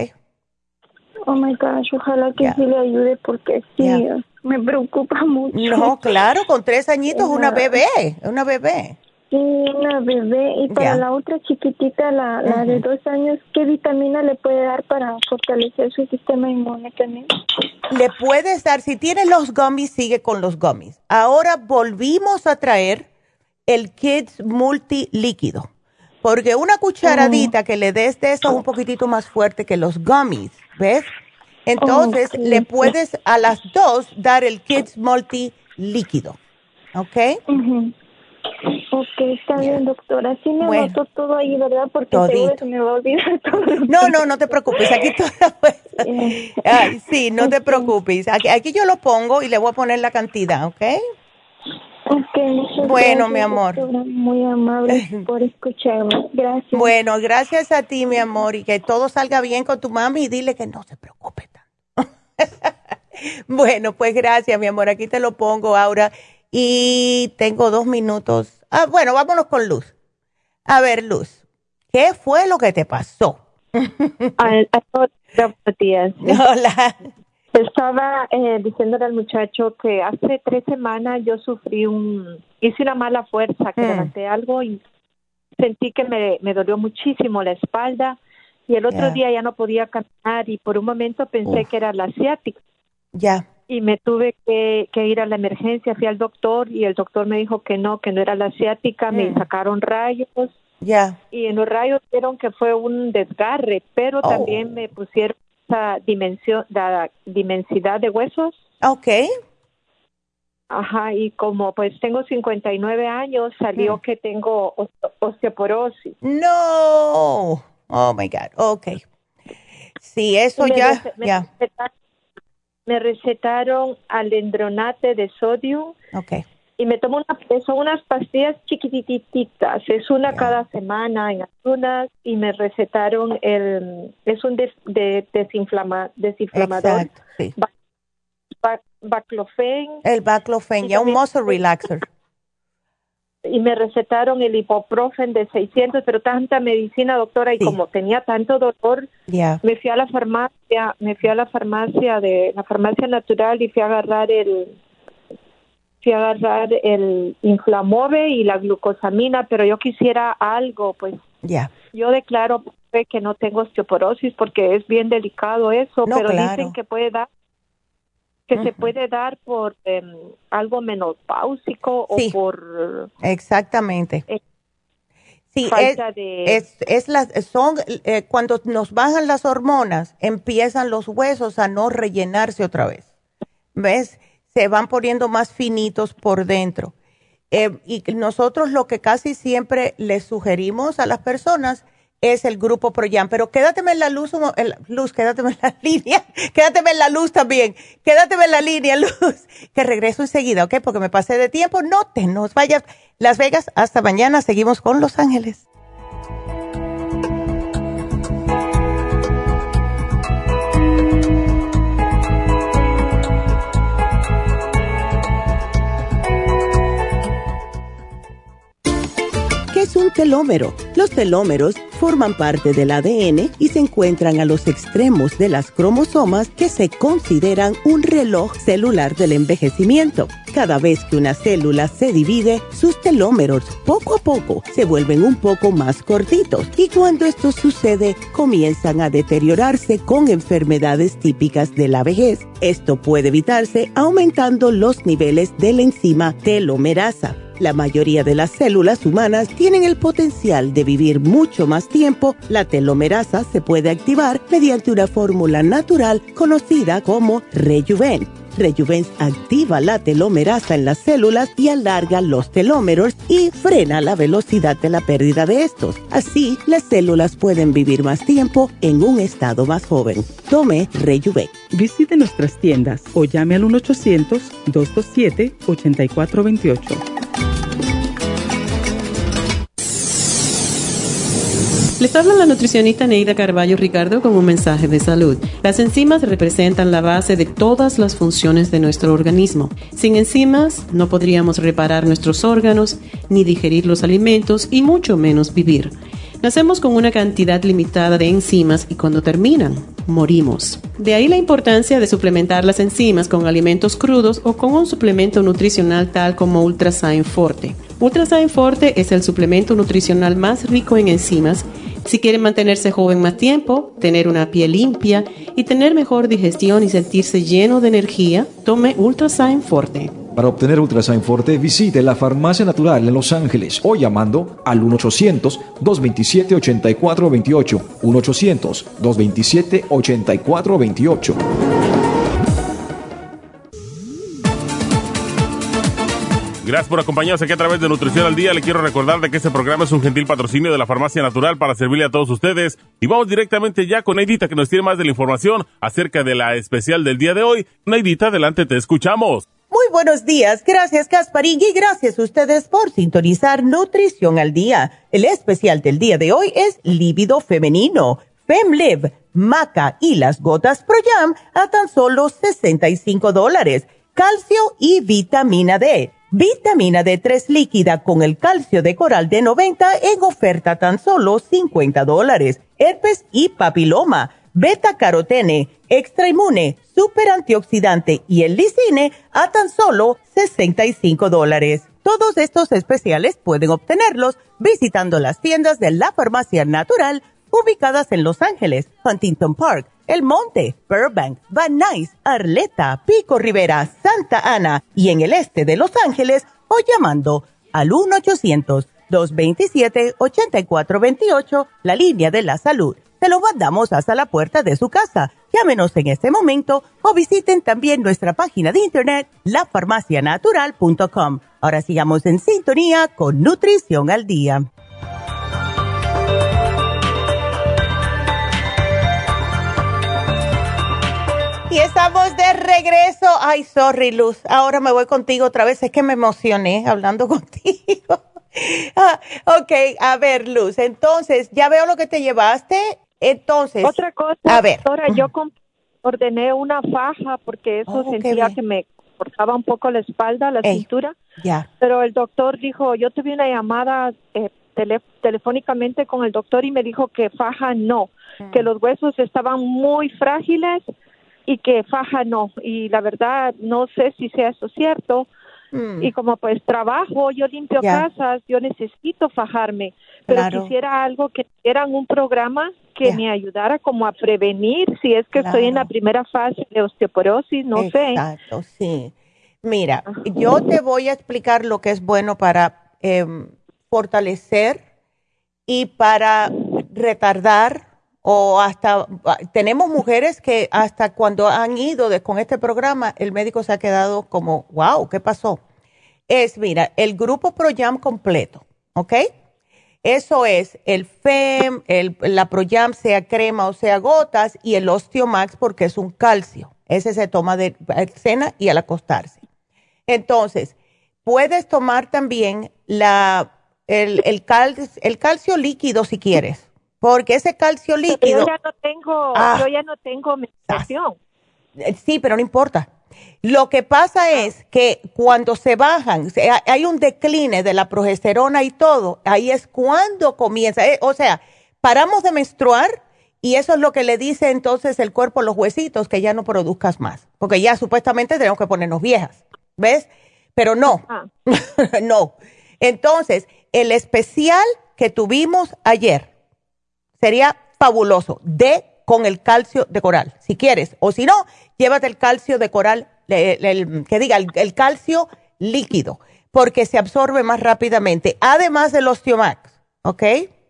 Oh, my gosh, ojalá que yeah. sí le ayude porque sí, yeah. me preocupa mucho. No, claro, con tres añitos, yeah. una bebé, una bebé. Sí, una bebé. Y para yeah. la otra chiquitita, la, la uh-huh. de dos años, ¿qué vitamina le puede dar para fortalecer su sistema inmune también? Le puedes dar, si tiene los gummies, sigue con los gummies. Ahora volvimos a traer el Kids Multi líquido, porque una cucharadita uh-huh. que le des de eso es un poquitito más fuerte que los gummies, ¿ves? Entonces, okay. le puedes a las dos dar el Kids Multi líquido, ¿ok? Uh-huh. Ok, está yeah. bien, doctora. Sí me bueno, anotó todo ahí, ¿verdad? Porque seguro se me va a olvidar todo. No, no, no te preocupes. Aquí todo. Ay, sí, no te preocupes. Aquí, aquí yo lo pongo y le voy a poner la cantidad, ¿ok? Ok, muchas bueno, gracias, mi amor. Doctora, muy amable por escucharme. Gracias. Bueno, gracias a ti, mi amor, y que todo salga bien con tu mami y dile que no se preocupe tanto. Bueno, pues gracias, mi amor. Aquí te lo pongo, Aura. Y tengo dos minutos. Ah, bueno, vámonos con Luz. A ver, Luz, ¿qué fue lo que te pasó? Buenos días. Hola. Estaba eh, diciéndole al muchacho que hace tres semanas yo sufrí un... Hice una mala fuerza, que mm. levanté algo y sentí que me, me dolió muchísimo la espalda y el otro yeah. día ya no podía caminar y por un momento pensé Uf. que era la ciática. Ya. Yeah. Y me tuve que, que ir a la emergencia, fui al doctor y el doctor me dijo que no, que no era la ciática, mm. me sacaron rayos. Ya. Yeah. Y en los rayos vieron que fue un desgarre, pero oh. también me pusieron esa dimensión, la dimensidad de huesos. Okay. Ajá, y como pues tengo cincuenta y nueve años, salió mm. que tengo osteoporosis. No. Oh, my God. Okay. Sí, eso ya, ya. Yeah. Me recetaron alendronate de sodio. Okay. Y me tomo una, son unas pastillas chiquitititas, es una yeah. cada semana en algunas, y me recetaron el, es un des, de, desinflama, desinflamador. Exacto, sí. Ba, ba, baclofen. El baclofen, ya un muscle relaxer. y me recetaron el ibuprofen de seiscientos, pero tanta medicina, doctora, y sí. como tenía tanto dolor, yeah. me fui a la farmacia, me fui a la farmacia de la farmacia natural y fui a agarrar el fui a agarrar el Inflamove y la glucosamina, pero yo quisiera algo, pues. Ya. Yeah. Yo declaro que no tengo osteoporosis porque es bien delicado eso, no, pero claro. dicen que puede dar que uh-huh. se puede dar por eh, algo menopáusico sí. o por exactamente eh, sí falta es, de es, es las son eh, cuando nos bajan las hormonas empiezan los huesos a no rellenarse otra vez, ¿ves? Se van poniendo más finitos por dentro eh, y nosotros lo que casi siempre les sugerimos a las personas es el grupo ProYam, pero quédateme en la luz, en la luz, quédateme en la línea, quédateme en la luz también, quédateme en la línea, Luz, que regreso enseguida, ¿ok? Porque me pasé de tiempo, no te nos vayas. Las Vegas, hasta mañana, seguimos con Los Ángeles. ¿Qué es un telómero? Los telómeros forman parte del A D N y se encuentran a los extremos de las cromosomas que se consideran un reloj celular del envejecimiento. Cada vez que una célula se divide, sus telómeros poco a poco se vuelven un poco más cortitos y cuando esto sucede, comienzan a deteriorarse con enfermedades típicas de la vejez. Esto puede evitarse aumentando los niveles de la enzima telomerasa. La mayoría de las células humanas tienen el potencial de vivir mucho más tiempo. La telomerasa se puede activar mediante una fórmula natural conocida como Rejuven. Rejuven activa la telomerasa en las células y alarga los telómeros y frena la velocidad de la pérdida de estos. Así, las células pueden vivir más tiempo en un estado más joven. Tome Rejuven. Visite nuestras tiendas o llame al uno ochocientos, dos dos siete, ocho cuatro dos ocho. Les habla la nutricionista Neida Carballo Ricardo con un mensaje de salud. Las enzimas representan la base de todas las funciones de nuestro organismo. Sin enzimas no podríamos reparar nuestros órganos, ni digerir los alimentos y mucho menos vivir. Nacemos con una cantidad limitada de enzimas y cuando terminan, morimos. De ahí la importancia de suplementar las enzimas con alimentos crudos o con un suplemento nutricional tal como Ultrasign Forte. Ultrasign Forte es el suplemento nutricional más rico en enzimas. Si quieren mantenerse joven más tiempo, tener una piel limpia y tener mejor digestión y sentirse lleno de energía, tome Ultrasign Forte. Para obtener Ultrasign Forte, visite la Farmacia Natural en Los Ángeles o llamando al uno ochocientos, dos veintisiete, ochenta y cuatro veintiocho, uno ochocientos, dos veintisiete, ochenta y cuatro veintiocho. Gracias por acompañarnos aquí a través de Nutrición al Día. Le quiero recordar de que este programa es un gentil patrocinio de la Farmacia Natural para servirle a todos ustedes. Y vamos directamente ya con Neidita, que nos tiene más de la información acerca de la especial del día de hoy. Neidita, adelante, te escuchamos. Muy buenos días. Gracias, Gasparín, y gracias a ustedes por sintonizar Nutrición al Día. El especial del día de hoy es Líbido Femenino, FemLiv, Maca y las gotas ProYam a tan solo sesenta y cinco dólares. Calcio y vitamina D. Vitamina D tres líquida con el calcio de coral de noventa en oferta tan solo cincuenta dólares. Herpes y papiloma, beta carotene, extra inmune, super antioxidante y el lisine a tan solo sesenta y cinco dólares. Todos estos especiales pueden obtenerlos visitando las tiendas de la Farmacia Natural ubicadas en Los Ángeles, Huntington Park, El Monte, Burbank, Van Nuys, Arleta, Pico Rivera, Santa Ana y en el este de Los Ángeles o llamando al uno ochocientos, dos veintisiete, ochenta y cuatro veintiocho, la línea de la salud. Se lo mandamos hasta la puerta de su casa. Llámenos en este momento o visiten también nuestra página de internet, la farmacia natural punto com. Ahora sigamos en sintonía con Nutrición al Día. Y estamos de regreso. Ay, sorry, Luz. Ahora me voy contigo otra vez. Es que me emocioné hablando contigo. ah, ok, a ver, Luz. Entonces, ya veo lo que te llevaste. Entonces. Otra cosa. A ver. Doctora, yo ordené una faja porque eso oh, sentía que me cortaba un poco la espalda, la Ey, cintura. Ya. Pero el doctor dijo, yo tuve una llamada eh, tele, telefónicamente con el doctor y me dijo que faja no, mm. que los huesos estaban muy frágiles y que faja no. Y la verdad no sé si sea eso cierto. Mm. Y como pues trabajo, yo limpio yeah. casas, yo necesito fajarme, pero claro. quisiera algo que eran un programa que yeah. me ayudara como a prevenir si es que claro. estoy en la primera fase de osteoporosis, no Exacto, sé. Exacto, sí. Mira, yo te voy a explicar lo que es bueno para eh, fortalecer y para retardar o hasta, tenemos mujeres que hasta cuando han ido de, con este programa, el médico se ha quedado como, wow, ¿qué pasó? Es, mira, el grupo ProYam completo, ¿ok? Eso es el F E M, el, la ProYam, sea crema o sea gotas, y el Osteomax porque es un calcio. Ese se toma de cena y al acostarse. Entonces, puedes tomar también la, el, el, cal, el calcio líquido si quieres. Porque ese calcio líquido... Yo ya no tengo, ah, yo ya no tengo medicación. Sí, pero no importa. Lo que pasa ah. es que cuando se bajan, hay un decline de la progesterona y todo, ahí es cuando comienza. O sea, paramos de menstruar y eso es lo que le dice entonces el cuerpo a los huesitos, que ya no produzcas más. Porque ya supuestamente tenemos que ponernos viejas, ¿ves? Pero no, ah. no. Entonces, el especial que tuvimos ayer, sería fabuloso, de con el calcio de coral, si quieres. O si no, llévate el calcio de coral, el, el, que diga, el, el calcio líquido, porque se absorbe más rápidamente, además del Osteomax, ¿ok?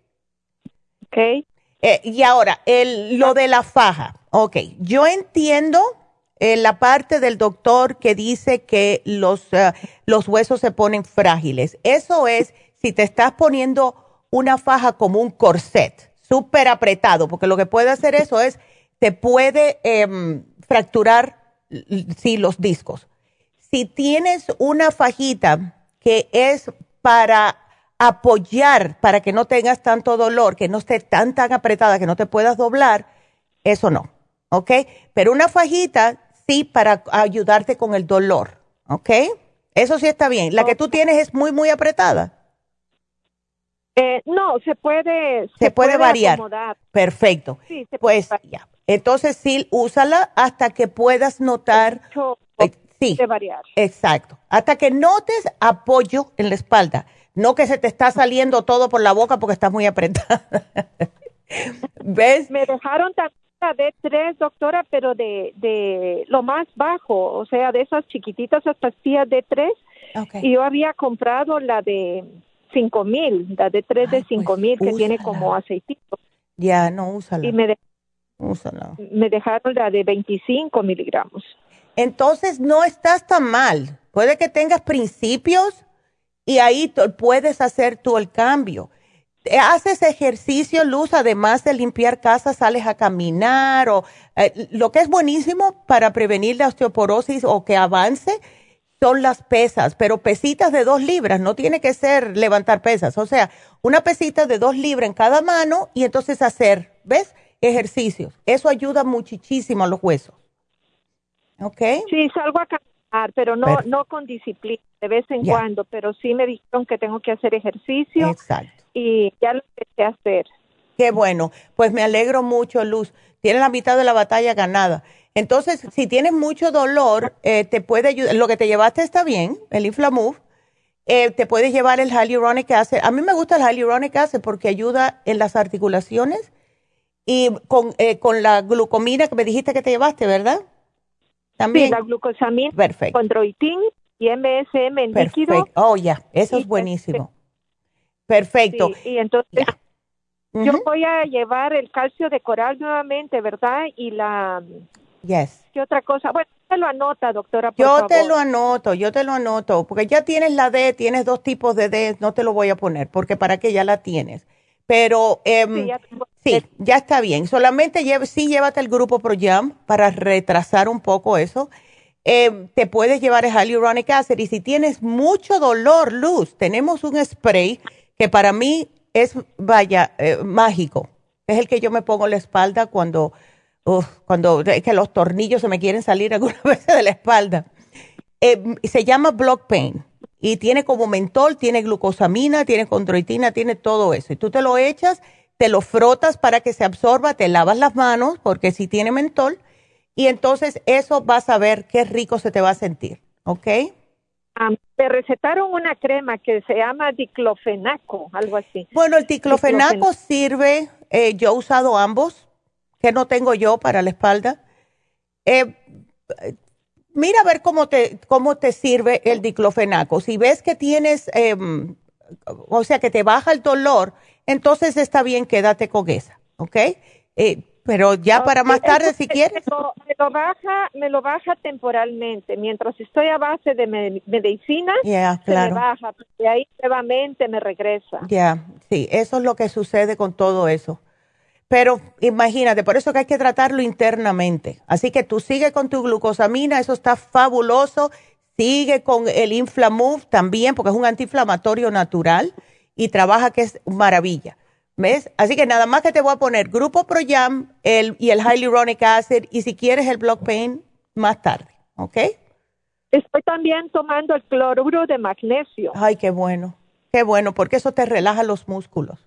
Ok. Eh, y ahora, el, lo de la faja, ok. Yo entiendo eh, la parte del doctor que dice que los, uh, los huesos se ponen frágiles. Eso es si te estás poniendo una faja como un corset, súper apretado, porque lo que puede hacer eso es, te puede eh, fracturar, sí, los discos. Si tienes una fajita que es para apoyar, para que no tengas tanto dolor, que no esté tan, tan apretada, que no te puedas doblar, eso no, ¿ok? Pero una fajita, sí, para ayudarte con el dolor, ¿ok? Eso sí está bien. La que tú tienes es muy, muy apretada. Eh, no, se puede se, se puede, puede variar. Acomodar. Perfecto. Sí, se pues puede. ya. Entonces sí, úsala hasta que puedas notar. Mucho, eh, sí. De variar. Exacto. Hasta que notes apoyo en la espalda. No que se te está saliendo todo por la boca porque estás muy apretada. ¿Ves? Me dejaron también la D tres, doctora, pero de, de lo más bajo, o sea, de esas chiquititas, esas pastillas D tres. Okay. Y yo había comprado la de cinco mil, la de tres de cinco mil, pues, que úsala. Tiene como aceitito. Ya, no, úsala. Y me, de, úsala. me dejaron la de veinticinco miligramos. Entonces, no estás tan mal. Puede que tengas principios y ahí puedes hacer tú el cambio. Haces ejercicio, Luz, además de limpiar casa, sales a caminar, o eh, lo que es buenísimo para prevenir la osteoporosis o que avance, son las pesas, pero pesitas de dos libras, no tiene que ser levantar pesas, o sea, una pesita de dos libras en cada mano y entonces hacer, ¿ves? Ejercicios. Eso ayuda muchísimo a los huesos. ¿Ok? Sí, salgo a caminar, pero no, no con disciplina, de vez en yeah. cuando, pero sí me dijeron que tengo que hacer ejercicio. Exacto. Y ya lo empecé a hacer. Qué bueno, pues me alegro mucho, Luz. Tienes la mitad de la batalla ganada. Entonces, si tienes mucho dolor, eh, te puede ayudar. Lo que te llevaste está bien, el Inflamove. Eh, te puedes llevar el Hyaluronic Acid. A mí me gusta el Hyaluronic Acid porque ayuda en las articulaciones y con, eh, con la glucomina que me dijiste que te llevaste, ¿verdad? También. Sí, la glucosamina, perfecto. Chondroitin y M S M en perfecto. líquido. Oh, ya, yeah. Eso es buenísimo. Perfecto. Sí, y entonces yeah. uh-huh. yo voy a llevar el calcio de coral nuevamente, ¿verdad? Y la... Yes. ¿Qué otra cosa? Bueno, te lo anota, doctora, por Yo favor. te lo anoto, yo te lo anoto, porque ya tienes la D, tienes dos tipos de D, no te lo voy a poner, porque para que ya la tienes. Pero eh, sí, ya, sí, ya está bien. Solamente lleve, sí llévate el grupo ProYam para retrasar un poco eso. Eh, te puedes llevar el Hyaluronic Acid y si tienes mucho dolor, Luz, tenemos un spray que para mí es, vaya, eh, mágico. Es el que yo me pongo en la espalda cuando... Uf, cuando es que los tornillos se me quieren salir algunas veces de la espalda. Eh, se llama Block Pain y tiene como mentol, tiene glucosamina, tiene condroitina, tiene todo eso. Y tú te lo echas, te lo frotas para que se absorba, te lavas las manos porque sí tiene mentol y entonces eso vas a ver qué rico se te va a sentir, ¿ok? Um, me recetaron una crema que se llama diclofenaco, algo así. Bueno, el diclofenaco, diclofenaco. sirve, eh, yo he usado ambos, que no tengo yo para la espalda. Eh, Mira a ver cómo te, cómo te sirve el diclofenaco. Si ves que tienes, eh, o sea, que te baja el dolor, entonces está bien, quédate con esa, ¿ok? Eh, pero ya okay. Para más tarde, si quieres. Me lo, me lo baja, me lo baja temporalmente. Mientras estoy a base de me, medicina, yeah, claro. Se me baja. Y ahí nuevamente me regresa. Ya, yeah, sí, eso es lo que sucede con todo eso. Pero imagínate, por eso que hay que tratarlo internamente. Así que tú sigue con tu glucosamina, eso está fabuloso. Sigue con el Inflamove también, porque es un antiinflamatorio natural y trabaja que es maravilla. ¿Ves? Así que nada más que te voy a poner Grupo ProYam el, y el Hyaluronic Acid y si quieres el Block Pain más tarde, ¿ok? Estoy también tomando el cloruro de magnesio. Ay, qué bueno, qué bueno, porque eso te relaja los músculos.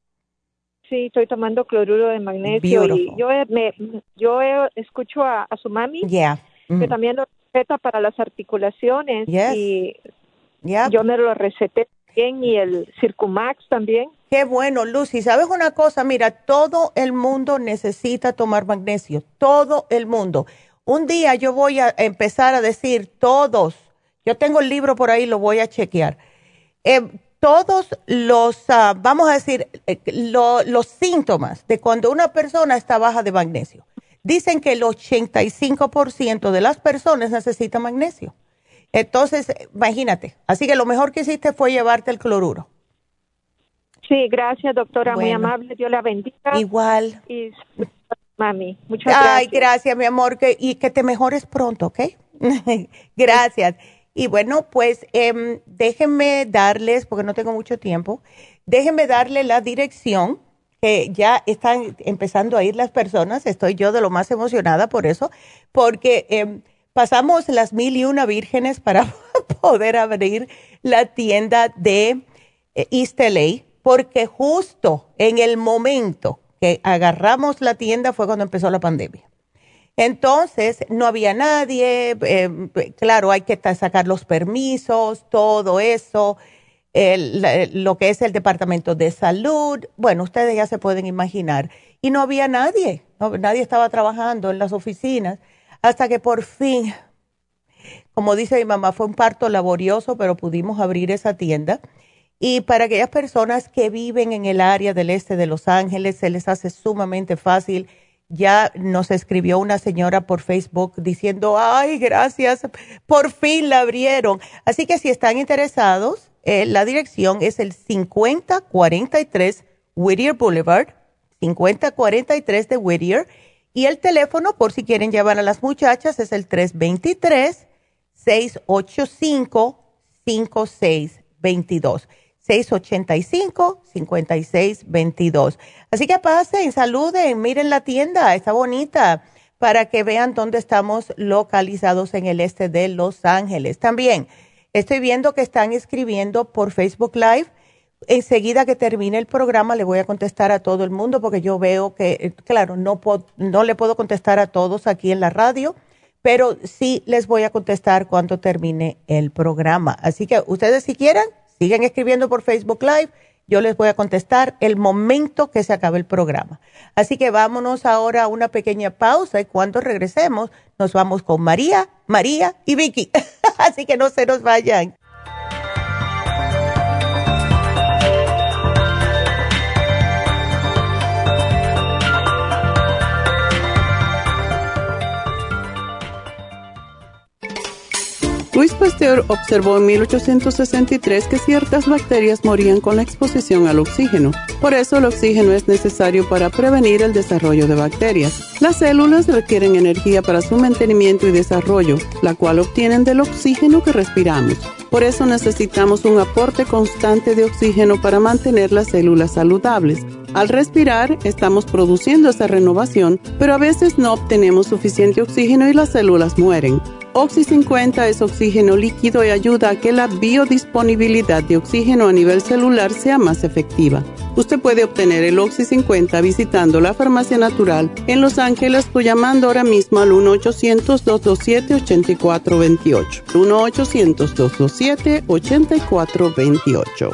Sí, estoy tomando cloruro de magnesio. Beautiful. Y yo me, yo escucho a, a su mami, yeah. mm. que también lo receta para las articulaciones. Yes. Y yeah. yo me lo receté bien y el Circumax también. Qué bueno, Lucy. ¿Sabes una cosa? Mira, todo el mundo necesita tomar magnesio, todo el mundo. Un día yo voy a empezar a decir todos, yo tengo el libro por ahí, lo voy a chequear. Eh, Todos los, uh, vamos a decir, eh, lo, los síntomas de cuando una persona está baja de magnesio. Dicen que el ochenta y cinco por ciento de las personas necesitan magnesio. Entonces, imagínate. Así que lo mejor que hiciste fue llevarte el cloruro. Sí, gracias, doctora. Bueno. Muy amable. Dios la bendiga. Igual. Y, mami, muchas gracias. Ay, gracias, mi amor. Que, y que te mejores pronto, ¿ok? Gracias. Y bueno, pues eh, déjenme darles, porque no tengo mucho tiempo, déjenme darle la dirección, que ya están empezando a ir las personas, estoy yo de lo más emocionada por eso, porque eh, pasamos las mil y una vírgenes para poder abrir la tienda de eh, East L A, porque justo en el momento que agarramos la tienda fue cuando empezó la pandemia. Entonces, no había nadie, eh, claro, hay que sacar los permisos, todo eso, el, lo que es el Departamento de Salud, bueno, ustedes ya se pueden imaginar. Y no había nadie, no, nadie estaba trabajando en las oficinas, hasta que por fin, como dice mi mamá, fue un parto laborioso, pero pudimos abrir esa tienda. Y para aquellas personas que viven en el área del este de Los Ángeles, se les hace sumamente fácil. Ya nos escribió una señora por Facebook diciendo, ay, gracias, por fin la abrieron. Así que si están interesados, eh, la dirección es el cincuenta cuarenta y tres Whittier Boulevard, cincuenta cuarenta y tres de Whittier. Y el teléfono, por si quieren llevar a las muchachas, es el tres dos tres, seis ocho cinco, cinco seis dos dos. seis ocho cinco, cinco seis dos dos. Así que pasen, saluden, miren la tienda, está bonita, para que vean dónde estamos localizados en el este de Los Ángeles. También estoy viendo que están escribiendo por Facebook Live. Enseguida que termine el programa le voy a contestar a todo el mundo, porque yo veo que, claro, no, puedo, no le puedo contestar a todos aquí en la radio, pero sí les voy a contestar cuando termine el programa. Así que ustedes si quieren, siguen escribiendo por Facebook Live, yo les voy a contestar el momento que se acabe el programa. Así que vámonos ahora a una pequeña pausa y cuando regresemos nos vamos con María, María y Vicky. Así que no se nos vayan. Louis Pasteur observó en mil ochocientos sesenta y tres que ciertas bacterias morían con la exposición al oxígeno. Por eso el oxígeno es necesario para prevenir el desarrollo de bacterias. Las células requieren energía para su mantenimiento y desarrollo, la cual obtienen del oxígeno que respiramos. Por eso necesitamos un aporte constante de oxígeno para mantener las células saludables. Al respirar, estamos produciendo esa renovación, pero a veces no obtenemos suficiente oxígeno y las células mueren. Oxy cincuenta es oxígeno líquido y ayuda a que la biodisponibilidad de oxígeno a nivel celular sea más efectiva. Usted puede obtener el Oxy cincuenta visitando la Farmacia Natural en Los Ángeles o llamando ahora mismo al uno ochocientos, dos dos siete, ocho cuatro dos ocho. uno ochocientos, dos dos siete, ocho cuatro dos ocho.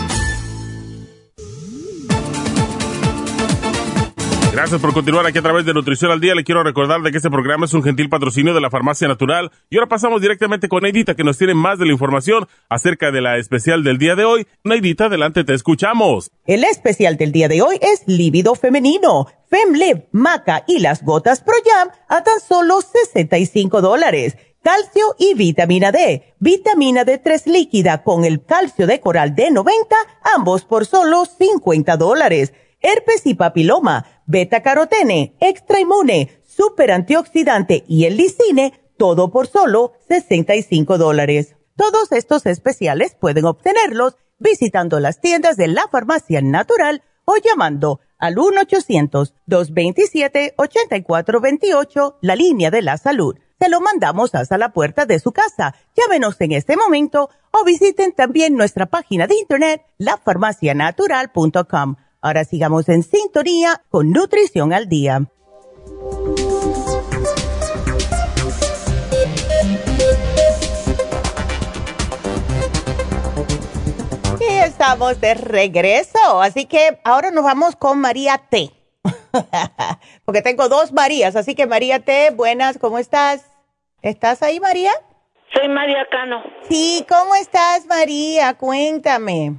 Gracias por continuar aquí a través de Nutrición al Día. Le quiero recordar de que este programa es un gentil patrocinio de la Farmacia Natural. Y ahora pasamos directamente con Neidita, que nos tiene más de la información acerca de la especial del día de hoy. Neidita, adelante, te escuchamos. El especial del día de hoy es líbido femenino, FemLib, Maca y las gotas Pro Jam a tan solo sesenta y cinco dólares. Calcio y vitamina D, vitamina D tres líquida con el calcio de coral de noventa, ambos por solo cincuenta dólares. Herpes y papiloma, beta carotene, extra inmune, super antioxidante y el lisine, todo por solo sesenta y cinco dólares. Todos estos especiales pueden obtenerlos visitando las tiendas de la Farmacia Natural o llamando al uno ochocientos, dos veintisiete, ochenta y cuatro veintiocho, la línea de la salud. Se lo mandamos hasta la puerta de su casa. Llámenos en este momento o visiten también nuestra página de internet, la farmacia natural punto com. Ahora sigamos en sintonía con Nutrición al Día. Y estamos de regreso, así que ahora nos vamos con María T. Porque tengo dos Marías, así que María T, buenas, ¿cómo estás? ¿Estás ahí, María? Soy María Cano. Sí, ¿cómo estás, María? Cuéntame.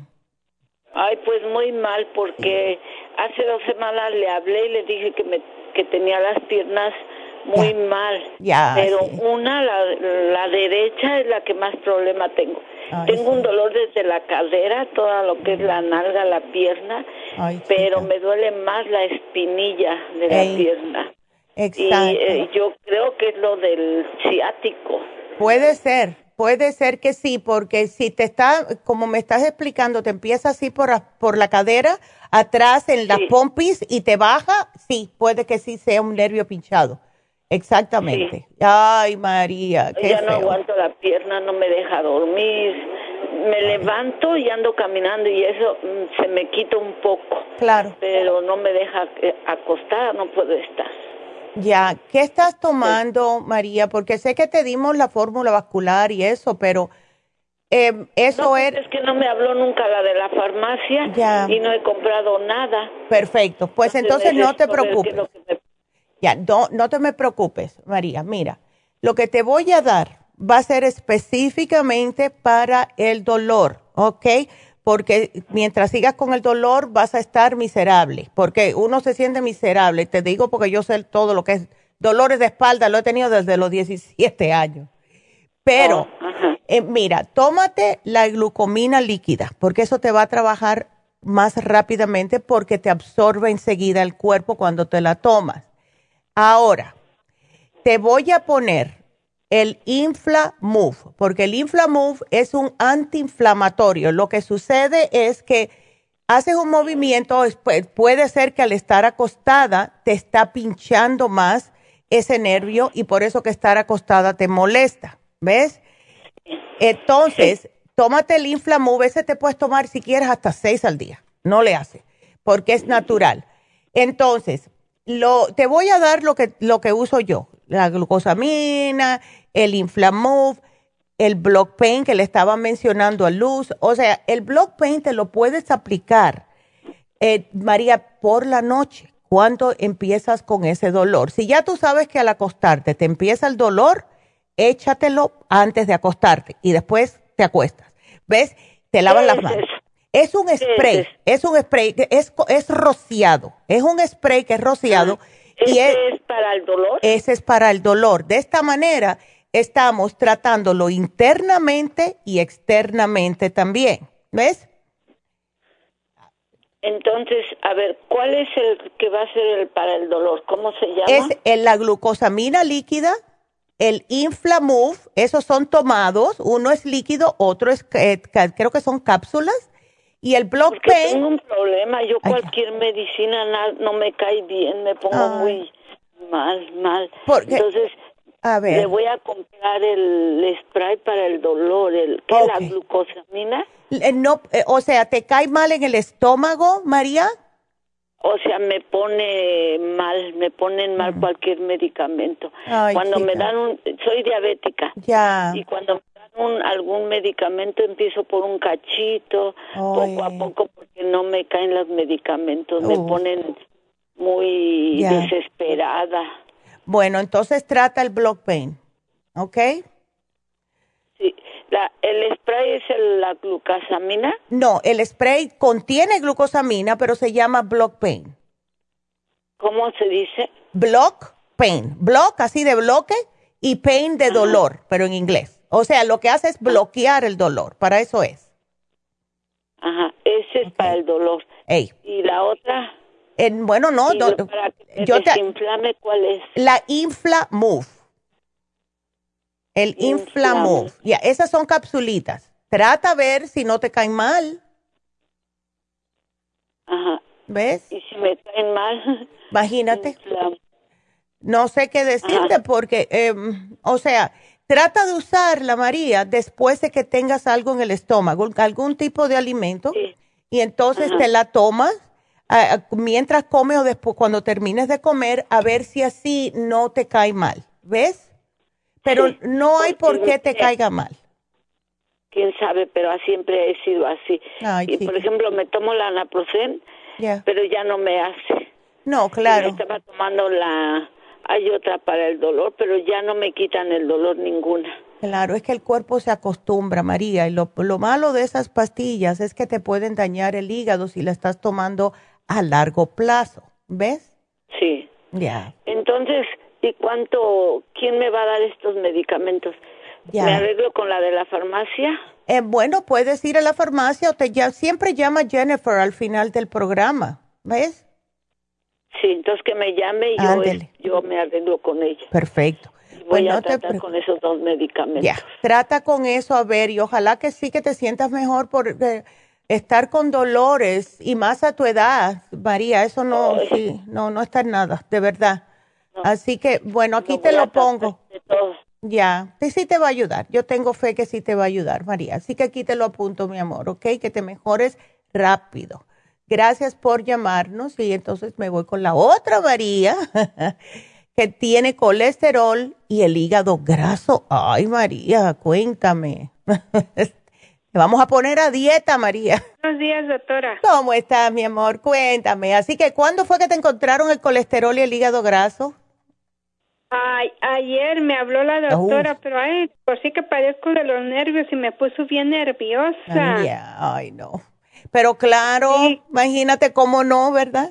Ay, pues muy mal, porque hace dos semanas le hablé y le dije que me que tenía las piernas muy ya. mal. Ya. Pero sí. una, la, la derecha, es la que más problema tengo. Ay, tengo sí. un dolor desde la cadera, toda lo que es la nalga, la pierna, Ay, pero me duele más la espinilla de la Ey. pierna. Exacto. Y eh, yo creo que es lo del ciático. Puede ser. Puede ser que sí, porque si te está, como me estás explicando, te empieza así por, por la cadera, atrás en las sí. pompis y te baja, sí, puede que sí sea un nervio pinchado. Exactamente. Sí. Ay, María, qué Ya no feo. aguanto la pierna, no me deja dormir. Me Ay. levanto y ando caminando y eso mm, se me quita un poco. Claro. Pero no me deja acostar, no puedo estar. Ya, ¿qué estás tomando, María? Porque sé que te dimos la fórmula vascular y eso, pero eh, eso no, era... Es que no me habló nunca la de la farmacia ya. y no he comprado nada. Perfecto, pues entonces, entonces no te preocupes. Me... Ya, no, no te me preocupes, María. Mira, lo que te voy a dar va a ser específicamente para el dolor, ¿ok? Porque mientras sigas con el dolor vas a estar miserable, porque uno se siente miserable. Te digo porque yo sé todo lo que es dolores de espalda, lo he tenido desde los diecisiete años. Pero, oh, eh, mira, tómate la glucomina líquida, porque eso te va a trabajar más rápidamente porque te absorbe enseguida el cuerpo cuando te la tomas. Ahora, te voy a poner el Inflamove, porque el Inflamove es un antiinflamatorio. Lo que sucede es que haces un movimiento, puede ser que al estar acostada te está pinchando más ese nervio y por eso que estar acostada te molesta, ¿ves? Entonces, tómate el Inflamove, ese te puedes tomar si quieres hasta seis al día, no le hace, porque es natural. Entonces, lo, te voy a dar lo que, lo que uso yo. La glucosamina, el Inflamove, el Block Pain que le estaba mencionando a Luz. O sea, el Block Pain te lo puedes aplicar, eh, María, por la noche, cuando empiezas con ese dolor. Si ya tú sabes que al acostarte te empieza el dolor, échatelo antes de acostarte y después te acuestas. ¿Ves? Te lavas las manos. Es un spray, es, es un spray, que es, es rociado. Es un spray que es rociado. Ah. ¿Ese es, es para el dolor? Ese es para el dolor. De esta manera estamos tratándolo internamente y externamente también. ¿Ves? Entonces, a ver, ¿cuál es el que va a ser el para el dolor? ¿Cómo se llama? Es el, la glucosamina líquida, el Inflamove, esos son tomados. Uno es líquido, otro es, eh, creo que son cápsulas. Y el block Porque pain... tengo un problema, yo Ay, cualquier medicina na, no me cae bien, me pongo Ay. muy mal, mal. Porque, Entonces, a ver. le voy a comprar el spray para el dolor, el ¿qué Okay. es la glucosamina? Eh, No, eh, o sea, ¿te cae mal en el estómago, María? O sea, me pone mal, me ponen mal cualquier medicamento. Ay, cuando me chica. dan un, soy diabética. Ya. Y cuando me dan un, algún medicamento empiezo por un cachito, Ay. poco a poco, porque no me caen los medicamentos, me Uf. ponen muy Ya. desesperada. Bueno, entonces trata el block pain, ¿ok? Sí, la, el spray es el- la glucosamina. No, el spray contiene glucosamina, pero se llama block pain. ¿Cómo se dice? Block pain. Block, así de bloque, y pain de dolor, pero en inglés. O sea, lo que hace es bloquear el dolor, para eso es. Ajá, ese es para el dolor. Ey. ¿Y la otra? En, bueno, no, ¿Y no, lo- para que me yo te, desinflame cuál es? la Infla Move. El Infla Move. Ya, esas son capsulitas. Trata a ver si no te caen mal. Ajá. ¿Ves? ¿Y si me caen mal? Imagínate. Inflam- No sé qué decirte Ajá. porque, eh, o sea, trata de usarla, María, después de que tengas algo en el estómago, algún tipo de alimento, Sí. y entonces Ajá. te la tomas ah, mientras comes o después cuando termines de comer, a ver si así no te cae mal, ¿ves? Pero Sí, no hay por porque qué te mire, caiga mal. quién sabe, pero siempre he sido así. Ay, y chica. por ejemplo, me tomo la naproxen, Ya. pero ya no me hace. No, Y claro. me estaba tomando la, hay otra para el dolor, pero ya no me quitan el dolor ninguna. Claro, es que el cuerpo se acostumbra, María, y lo, lo malo de esas pastillas es que te pueden dañar el hígado si la estás tomando a largo plazo, ¿ves? Sí. Ya. Entonces, ¿y cuánto, quién me va a dar estos medicamentos? Ya. ¿Me arreglo con la de la farmacia? Eh, bueno, puedes ir a la farmacia o te ya, siempre llama Jennifer al final del programa, ¿ves? Sí, entonces que me llame y yo, Ándele. yo me arreglo con ella. Perfecto. Y voy Pues a no te tratar pre- con esos dos medicamentos. Ya, trata con eso a ver y ojalá que sí que te sientas mejor por eh, estar con dolores y más a tu edad, María, eso no, Ay. sí, no, no está en nada, de verdad. No. Así que, bueno, aquí Lo te voy a lo tratar pongo. de todo. Ya, sí, sí te va a ayudar. Yo tengo fe que sí te va a ayudar, María. Así que aquí te lo apunto, mi amor, ¿ok? Que te mejores rápido. Gracias por llamarnos y entonces me voy con la otra María que tiene colesterol y el hígado graso. Ay, María, cuéntame. Te vamos a poner a dieta, María. Buenos días, doctora. ¿Cómo estás, mi amor? Cuéntame. Así que, ¿cuándo fue que te encontraron el colesterol y el hígado graso? Ay, ayer me habló la doctora, Uf. pero ay, por sí que padezco de los nervios y me puso bien nerviosa. Ay, ya, ay, no. Pero claro, Sí. imagínate cómo no, ¿verdad?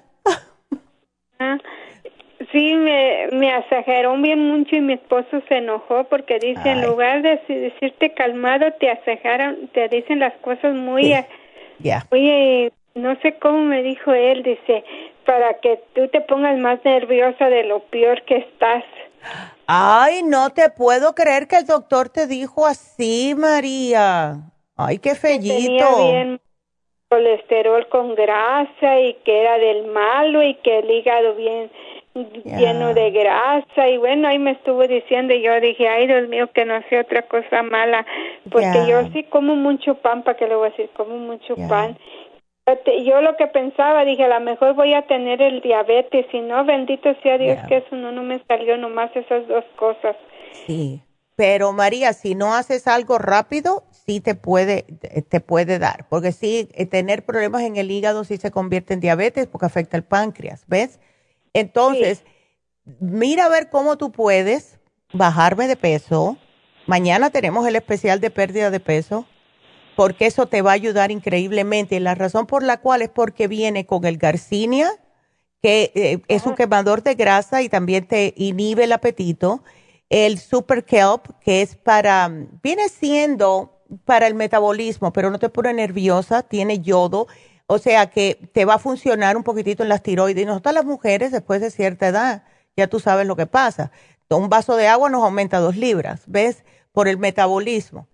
Ah, sí, me, me exageró bien mucho y mi esposo se enojó porque dice, en Ay. lugar de si- decirte calmado, te exageran, te dicen las cosas muy, Sí. eh, Ya. muy, eh, no sé cómo me dijo él, dice, para que tú te pongas más nerviosa de lo peor que estás. Ay, no te puedo creer que el doctor te dijo así, María. Ay, qué Tenía fellito. bien colesterol con grasa y que era del malo y que el hígado bien Ya. lleno de grasa y bueno, ahí me estuvo diciendo y yo dije, ay Dios mío, que no sea otra cosa mala, porque Ya. yo sí como mucho pan, ¿para qué le voy a decir? Como mucho Ya. pan. Yo lo que pensaba, dije, a lo mejor voy a tener el diabetes, y no, bendito sea Dios Ya. que eso no, no me salió nomás esas dos cosas. Sí. Pero María, si no haces algo rápido, sí te puede, te puede dar. Porque sí, eh, tener problemas en el hígado sí se convierte en diabetes porque afecta el páncreas, ¿ves? Entonces, mira a ver cómo tú puedes bajarme de peso. Mañana tenemos el especial de pérdida de peso, porque eso te va a ayudar increíblemente. Y la razón por la cual es porque viene con el Garcinia, que eh, es un quemador de grasa y también te inhibe el apetito. El Super Kelp, que es para, viene siendo para el metabolismo, pero no te pone nerviosa, tiene yodo, o sea que te va a funcionar un poquitito en las tiroides. Y nosotras las mujeres, después de cierta edad, ya tú sabes lo que pasa. Un vaso de agua nos aumenta dos libras, ¿ves? Por el metabolismo.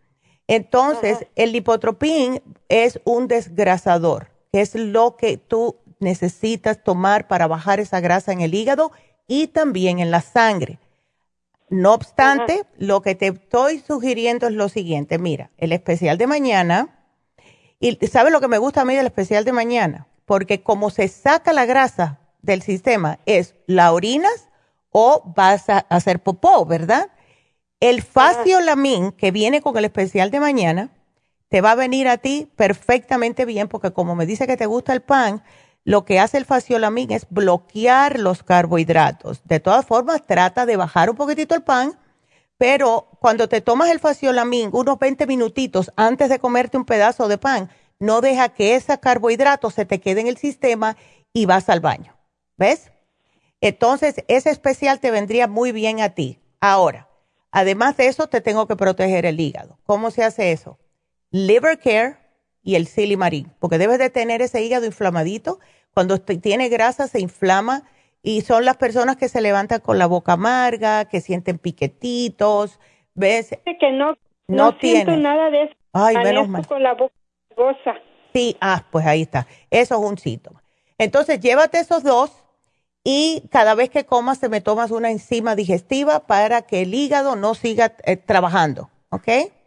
Entonces, Ajá. el lipotropín es un desgrasador, que es lo que tú necesitas tomar para bajar esa grasa en el hígado y también en la sangre. No obstante, Ajá. lo que te estoy sugiriendo es lo siguiente. Mira, el especial de mañana, y ¿sabes lo que me gusta a mí del especial de mañana? Porque como se saca la grasa del sistema, es la orinas o vas a hacer popó, ¿verdad? El Faciolamin que viene con el especial de mañana te va a venir a ti perfectamente bien porque como me dice que te gusta el pan, lo que hace el Faciolamin es bloquear los carbohidratos. De todas formas, trata de bajar un poquitito el pan, pero cuando te tomas el Faciolamin unos veinte minutitos antes de comerte un pedazo de pan, no deja que ese carbohidrato se te quede en el sistema y vas al baño. ¿Ves? Entonces, ese especial te vendría muy bien a ti. Ahora, además de eso, te tengo que proteger el hígado. ¿Cómo se hace eso? Liver Care y el Silimarín, porque debes de tener ese hígado inflamadito. Cuando tiene grasa se inflama y son las personas que se levantan con la boca amarga, que sienten piquetitos, ¿ves? Que no, no, no siento nada de eso. Ay, menos mal. Con la boca goza. Sí, ah, pues ahí está. Eso es un síntoma. Entonces, llévate esos dos y cada vez que comas te me tomas una enzima digestiva para que el hígado no siga eh, trabajando, ¿ok?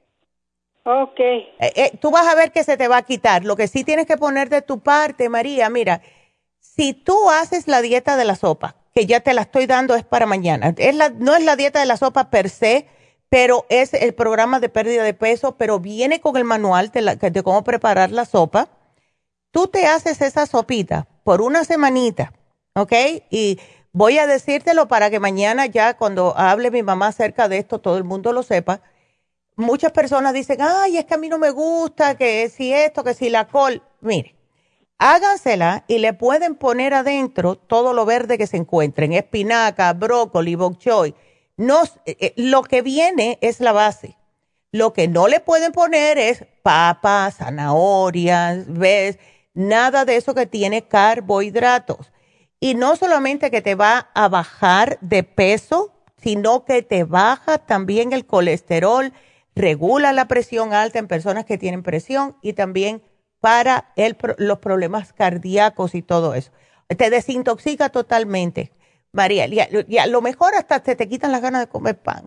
Ok. Eh, eh, tú vas a ver que se te va a quitar. Lo que sí tienes que poner de tu parte, María, mira, si tú haces la dieta de la sopa, que ya te la estoy dando, es para mañana. Es la, no es la dieta de la sopa per se, pero es el programa de pérdida de peso, pero viene con el manual de, la, de cómo preparar la sopa. Tú te haces esa sopita por una semanita, ¿ok? Y voy a decírtelo para que mañana ya cuando hable mi mamá acerca de esto, todo el mundo lo sepa. Muchas personas dicen, ay, es que a mí no me gusta, que si esto, que si la col. Mire, hágansela y le pueden poner adentro todo lo verde que se encuentren, espinaca, brócoli, bok choy. No, eh, lo que viene es la base. Lo que no le pueden poner es papas, zanahorias, ¿ves? Nada de eso que tiene carbohidratos. Y no solamente que te va a bajar de peso, sino que te baja también el colesterol, regula la presión alta en personas que tienen presión y también para el, los problemas cardíacos y todo eso. Te desintoxica totalmente, María. Y a, y a lo mejor hasta te, te quitan las ganas de comer pan.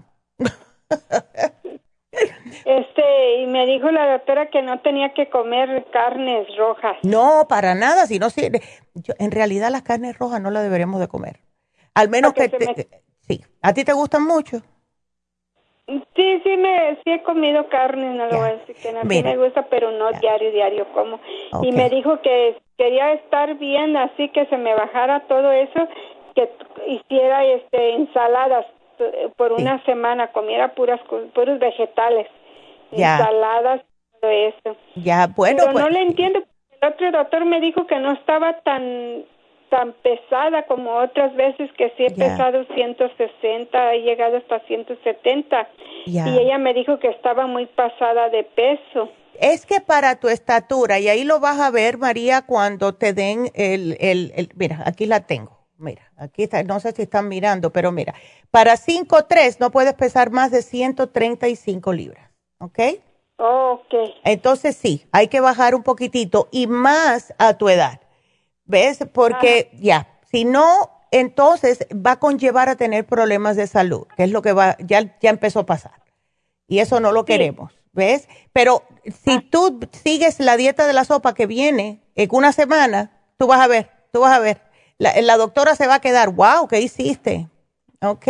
Este, y me dijo la doctora que no tenía que comer carnes rojas. No, para nada, si no, si, yo, en realidad las carnes rojas no las deberíamos de comer. Al menos Porque que, te, me... sí, ¿a ti te gustan mucho? Sí, sí, me, sí he comido carne, no lo voy a decir que no, sí me gusta, pero no yeah. diario, diario como. Okay. Y me dijo que quería estar bien, así que se me bajara todo eso, que hiciera este ensaladas por una sí. semana, comiera puras puros vegetales, yeah. ensaladas, todo eso. Ya, yeah, bueno. Pero pues, no le entiendo, el otro doctor me dijo que no estaba tan... tan pesada como otras veces que sí he yeah. pesado ciento sesenta, he llegado hasta ciento setenta yeah. y ella me dijo que estaba muy pasada de peso. Es que para tu estatura, y ahí lo vas a ver, María, cuando te den el, el, el mira, aquí la tengo, mira, aquí está, no sé si están mirando, pero mira, para cinco tres no puedes pesar más de ciento treinta y cinco libras, ¿ok? Oh, ok. Entonces sí, hay que bajar un poquitito y más a tu edad. ¿Ves? Porque Ajá. ya, si no, entonces va a conllevar a tener problemas de salud, que es lo que va, ya, ya empezó a pasar. Y eso no lo sí. queremos, ¿ves? Pero si ah. tú sigues la dieta de la sopa que viene en una semana, tú vas a ver, tú vas a ver. La, la doctora se va a quedar, wow, ¿qué hiciste? ¿Ok?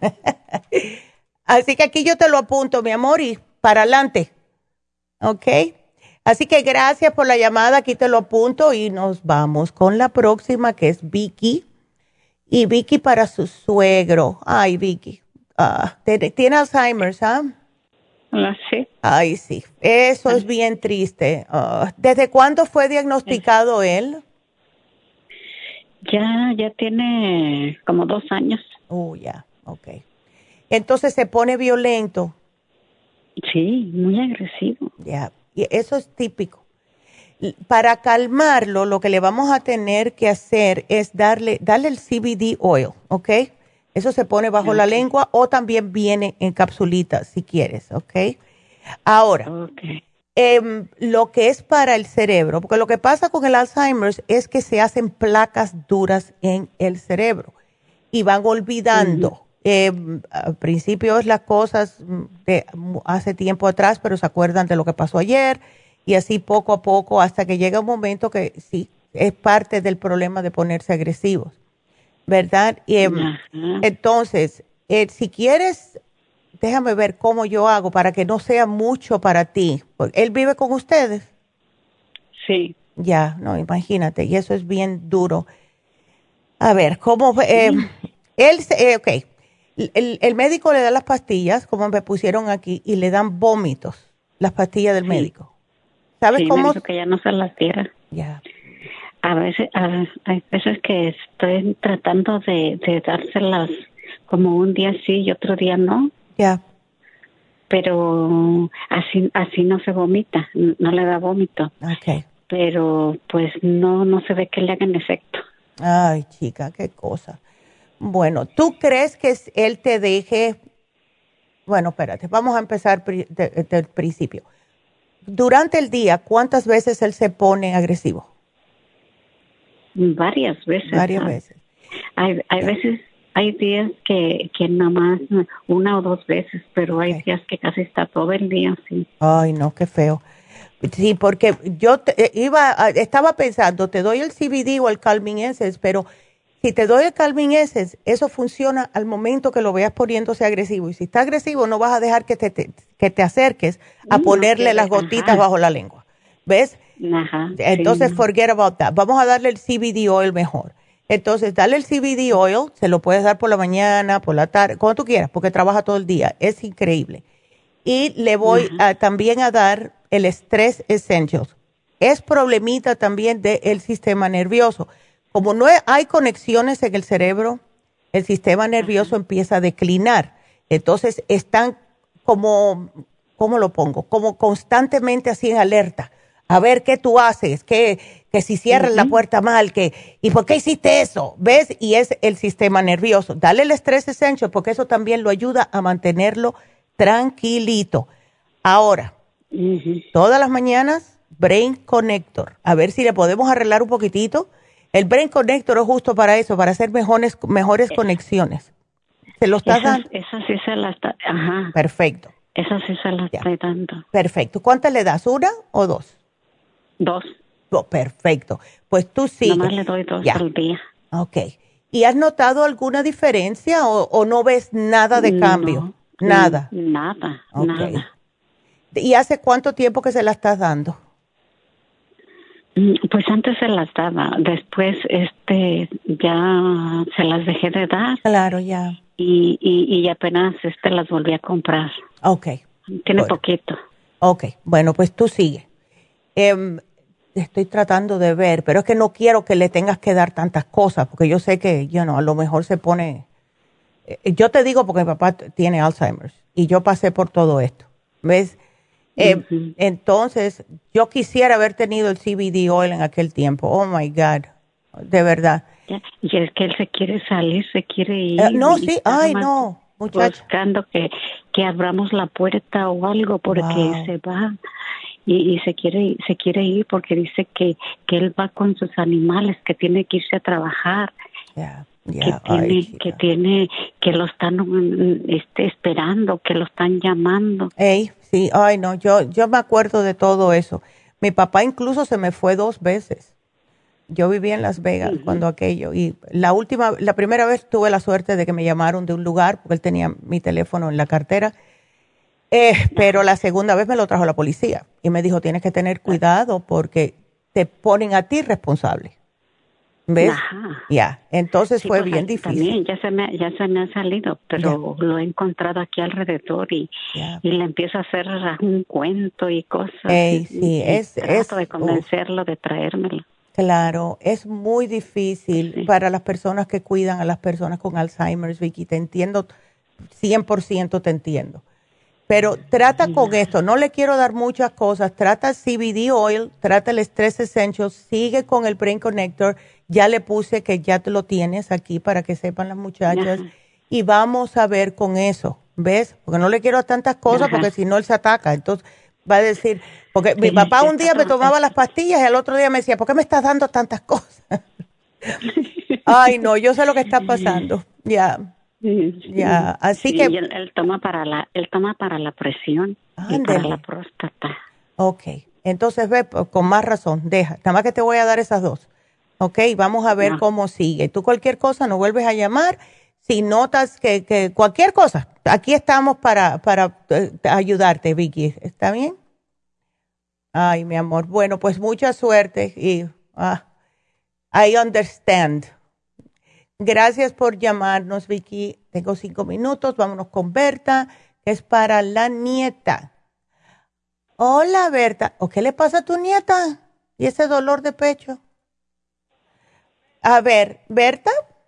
Así que aquí yo te lo apunto, mi amor, y para adelante. ¿Ok? Así que gracias por la llamada, aquí te lo apunto y nos vamos con la próxima que es Vicky. Y Vicky para su suegro. Ay, Vicky, uh, tiene Alzheimer's, ¿ah? ¿Ah? Sí. Ay, sí, eso sí. es bien triste. Uh, ¿Desde cuándo fue diagnosticado sí. él? Ya, ya tiene como dos años. Oh, ya, ok. Entonces se pone violento. Sí, muy agresivo. Ya. Yeah. Y eso es típico. Para calmarlo, lo que le vamos a tener que hacer es darle, darle el C B D oil, ¿ok? Eso se pone bajo okay. la lengua o también viene en capsulitas si quieres, ¿ok? Ahora, okay. eh, lo que es para el cerebro, porque lo que pasa con el Alzheimer es que se hacen placas duras en el cerebro y van olvidando. Uh-huh. Eh, al principio es las cosas de hace tiempo atrás, pero se acuerdan de lo que pasó ayer y así poco a poco hasta que llega un momento que sí, es parte del problema de ponerse agresivos, ¿verdad? Eh, uh-huh. Entonces, eh, si quieres, déjame ver cómo yo hago para que no sea mucho para ti. ¿Él vive con ustedes? Sí. Ya, no, imagínate, y eso es bien duro. A ver, ¿cómo? Eh, sí. Él, eh, ok. El, el médico le da las pastillas, como me pusieron aquí, y le dan vómitos, las pastillas del sí. médico. ¿Sabes sí, cómo? Me dijo que ya no se las diera. Ya. A veces, a, hay veces que estoy tratando de, de dárselas como un día sí y otro día no. Ya. Pero así, así no se vomita, no le da vómito. Okay. Pero pues no, no se ve que le hagan efecto. Ay, chica, qué cosa. Bueno, ¿tú crees que él te deje? Bueno, espérate, vamos a empezar pri- de, de, del principio. Durante el día, ¿cuántas veces él se pone agresivo? Varias veces. Varias ¿no? veces. Hay, hay okay. veces, hay días que, que nada más una o dos veces, pero hay okay. días que casi está todo el día así. Ay, no, qué feo. Sí, porque yo te, iba, estaba pensando, te doy el C B D o el Calming Essence, pero si te doy el Calming Essence, eso funciona al momento que lo veas poniéndose agresivo. Y si está agresivo, no vas a dejar que te, te, que te acerques a no, ponerle que, las gotitas ajá. bajo la lengua. ¿Ves? Ajá, Entonces, sí. forget about that. Vamos a darle el C B D oil mejor. Entonces, dale el C B D oil, se lo puedes dar por la mañana, por la tarde, como tú quieras, porque trabaja todo el día. Es increíble. Y le voy a, también a dar el Stress Essentials. Es problemita también del sistema nervioso. Como no hay conexiones en el cerebro, el sistema nervioso empieza a declinar. Entonces están como, ¿cómo lo pongo? Como constantemente así en alerta. A ver qué tú haces, que, que si cierras uh-huh. la puerta mal, que, ¿y por qué hiciste eso? ¿Ves? Y es el sistema nervioso. Dale el Stress Essential porque eso también lo ayuda a mantenerlo tranquilito. Ahora, uh-huh. todas las mañanas, Brain Connector. A ver si le podemos arreglar un poquitito. El Brain Connector es justo para eso, para hacer mejores, mejores eh, conexiones. ¿Se lo estás dando? Esa sí se la está, ajá. Perfecto. Esa sí se la estoy dando. Perfecto. ¿Cuántas le das? ¿Una o dos? Dos. Oh, perfecto. Pues tú sí. Nomás le doy dos ya. al día. Ok. ¿Y has notado alguna diferencia o, o no ves nada de cambio? No, nada. Nada, okay. nada. ¿Y hace cuánto tiempo que se la estás dando? Pues antes se las daba, después este ya se las dejé de dar. Claro, ya. Y, y, y apenas este las volví a comprar. Okay. Tiene bueno. poquito. Okay, bueno, pues tú sigue. Eh, estoy tratando de ver, pero es que no quiero que le tengas que dar tantas cosas, porque yo sé que, you know, a lo mejor se pone... Eh, yo te digo porque mi papá tiene Alzheimer y yo pasé por todo esto, ¿ves? Eh, uh-huh. Entonces, yo quisiera haber tenido el C B D oil en aquel tiempo. Oh, my God. De verdad. Y es que él se quiere salir, se quiere ir. Uh, no, sí. Ay, no, muchacho. Buscando que, que abramos la puerta o algo porque wow. se va. Y, y se quiere se quiere ir porque dice que, que él va con sus animales, que tiene que irse a trabajar. Yeah. Yeah, que tiene ay, que tiene que lo están este, esperando, que lo están llamando. Ey, sí, ay no, yo yo me acuerdo de todo eso. Mi papá incluso se me fue dos veces. Yo vivía en Las Vegas uh-huh. cuando aquello y la última, la primera vez tuve la suerte de que me llamaron de un lugar porque él tenía mi teléfono en la cartera. Eh, pero la segunda vez me lo trajo la policía y me dijo tienes que tener cuidado porque te ponen a ti responsable. ¿Ves? Ya, yeah. Entonces sí, fue pues bien difícil. También ya se me ya se me ha salido, pero yeah. lo he encontrado aquí alrededor y, yeah. y le empiezo a hacer un cuento y cosas. Ey, y, sí, y es, trato es de convencerlo uh, de traérmelo. Claro, es muy difícil sí. para las personas que cuidan a las personas con Alzheimer, Vicky. Te entiendo, cien por ciento te entiendo. Pero trata con yeah. esto, no le quiero dar muchas cosas, trata el C B D oil, trata el Stress Essentials, sigue con el Brain Connector, ya le puse que ya te lo tienes aquí para que sepan las muchachas yeah. y vamos a ver con eso, ¿ves? Porque no le quiero tantas cosas, ajá, porque si no él se ataca. Entonces va a decir, porque sí, mi papá un día me tomaba las pastillas y el otro día me decía, ¿por qué me estás dando tantas cosas? Ay, no, yo sé lo que está pasando. Ya, sí, ya. Así sí, que él, él toma para la, él toma para la presión y para la próstata. Ok, entonces ve, con más razón, deja. Nada más que te voy a dar esas dos. Ok, vamos a ver no. cómo sigue. Tú cualquier cosa nos vuelves a llamar. Si notas que, que cualquier cosa, aquí estamos para, para eh, ayudarte, Vicky. ¿Está bien? Ay, mi amor. Bueno, pues mucha suerte y ah, I understand. Gracias por llamarnos, Vicky. Tengo cinco minutos. Vámonos con Berta, que es para la nieta. Hola, Berta. ¿O qué le pasa a tu nieta? ¿Y ese dolor de pecho? A ver, Berta.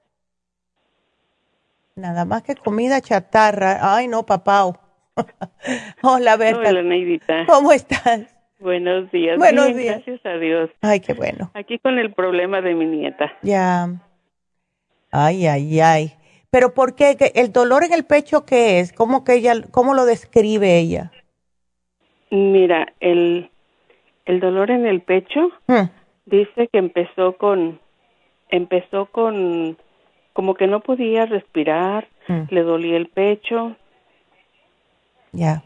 Nada más que comida chatarra. Ay, no, papá. Hola, Berta. Hola, Neidita. ¿Cómo estás? Buenos días. Buenos Bien, días. Gracias a Dios. Ay, qué bueno. Aquí con el problema de mi nieta. Ya. Ay, ay, ay. Pero ¿por qué? ¿El dolor en el pecho qué es? ¿Cómo que ella, cómo lo describe ella? Mira, el, el dolor en el pecho hmm. dice que empezó con, empezó con, como que no podía respirar, hmm. le dolía el pecho. Ya. Yeah.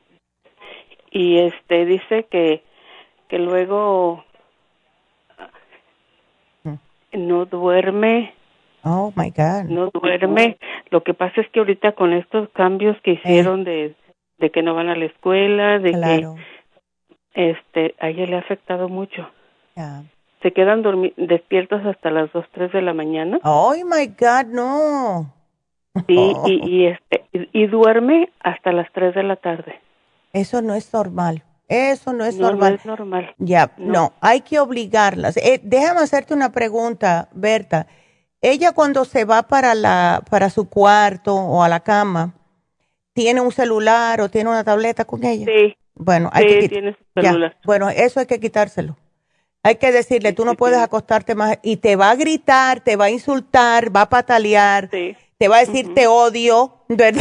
Y este, dice que, que luego hmm. no duerme. Oh, my God. No duerme. Lo que pasa es que ahorita con estos cambios que hicieron eh. de, de que no van a la escuela, de claro. que este, a ella le ha afectado mucho. Yeah. Se quedan dormi- despiertos hasta las dos, tres de la mañana. Oh, my God, no. Sí, oh. y, y, este, y, y duerme hasta las tres de la tarde. Eso no es normal. Eso no es no, normal. No es normal. Ya, no. no, hay que obligarlas. Eh, déjame hacerte una pregunta, Berta. Ella cuando se va para la para su cuarto o a la cama, ¿tiene un celular o tiene una tableta con ella? Sí. Bueno, hay sí, que quit- tiene su celular. Ya. Bueno, eso hay que quitárselo. Hay que decirle, sí, tú no sí, puedes sí. acostarte más. Y te va a gritar, te va a insultar, va a patalear, sí. te va a decir uh-huh. te odio, ¿verdad?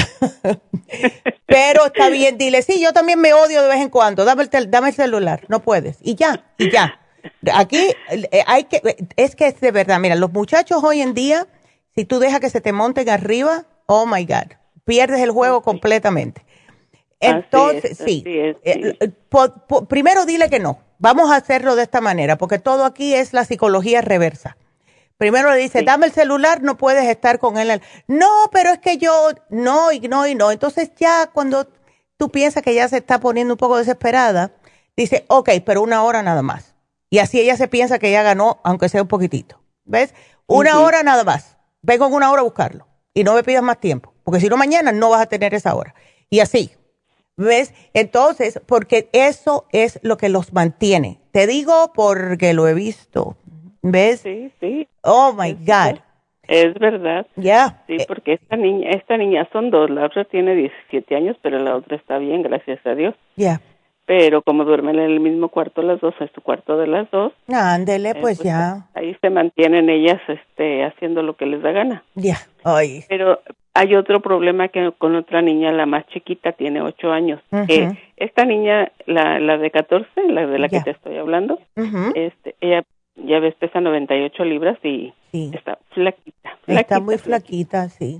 Pero está bien, dile, sí, yo también me odio de vez en cuando, dame el, tel- dame el celular, no puedes. Y ya, y ya. Aquí eh, hay que, es que es de verdad, mira, los muchachos hoy en día, si tú dejas que se te monten arriba, oh my God, pierdes el juego okay. completamente. Entonces, así es, sí, así es, sí. Eh, po, po, primero dile que no, vamos a hacerlo de esta manera, porque todo aquí es la psicología reversa. Primero le dice, sí. dame el celular, no puedes estar con él. No, pero es que yo, no, y no, y no. Entonces ya cuando tú piensas que ya se está poniendo un poco desesperada, dice, ok, pero una hora nada más. Y así ella se piensa que ya ganó, aunque sea un poquitito. ¿Ves? Una uh-huh. hora nada más. Ve con una hora a buscarlo. Y no me pidas más tiempo. Porque si no, mañana no vas a tener esa hora. Y así. ¿Ves? Entonces, porque eso es lo que los mantiene. Te digo porque lo he visto. ¿Ves? Sí, sí. Oh, my es, God. Es verdad. Ya. Yeah. Sí, porque esta niña, esta niña son dos. La otra tiene diecisiete años, pero la otra está bien, gracias a Dios. Ya. Yeah. Pero como duermen en el mismo cuarto las dos, es su cuarto de las dos. Ándele, eh, pues, pues ya. Ahí se mantienen ellas este, haciendo lo que les da gana. Ya, yeah. Ay. Pero hay otro problema que con otra niña, la más chiquita, tiene ocho años. Uh-huh. Eh, esta niña, la, la de catorce, la de la yeah. que te estoy hablando, uh-huh. este, ella ya ves, pesa noventa y ocho libras y sí. está flaquita, flaquita. Está muy flaquita, sí.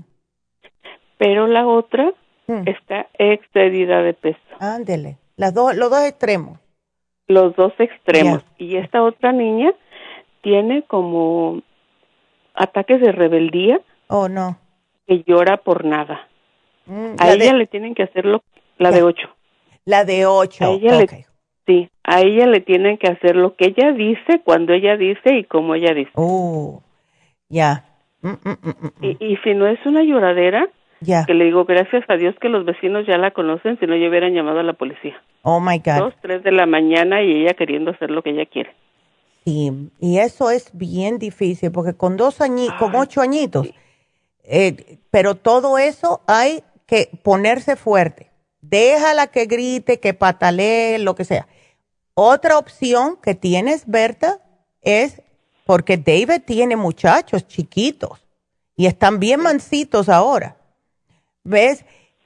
Pero la otra uh-huh. está excedida de peso. Ándele. Las dos, los dos extremos. Los dos extremos. Yeah. Y esta otra niña tiene como ataques de rebeldía. Oh, no. Que llora por nada. Mm, a ella de... le tienen que hacerlo, la yeah. de ocho. La de ocho, a ella okay. le, sí, a ella le tienen que hacer lo que ella dice, cuando ella dice y como ella dice. Oh, ya. Yeah. Mm, mm, mm, mm. y, y si no es una lloradera, yeah. que le digo, gracias a Dios que los vecinos ya la conocen, si no ya hubieran llamado a la policía. Oh, my God. Dos, tres de la mañana y ella queriendo hacer lo que ella quiere. Sí, y eso es bien difícil, porque con dos añitos, con ocho añitos, sí. eh, pero todo eso hay que ponerse fuerte. Déjala que grite, que patalee, lo que sea. Otra opción que tienes, Berta, es, porque David tiene muchachos chiquitos y están bien mansitos ahora. ¿Ves?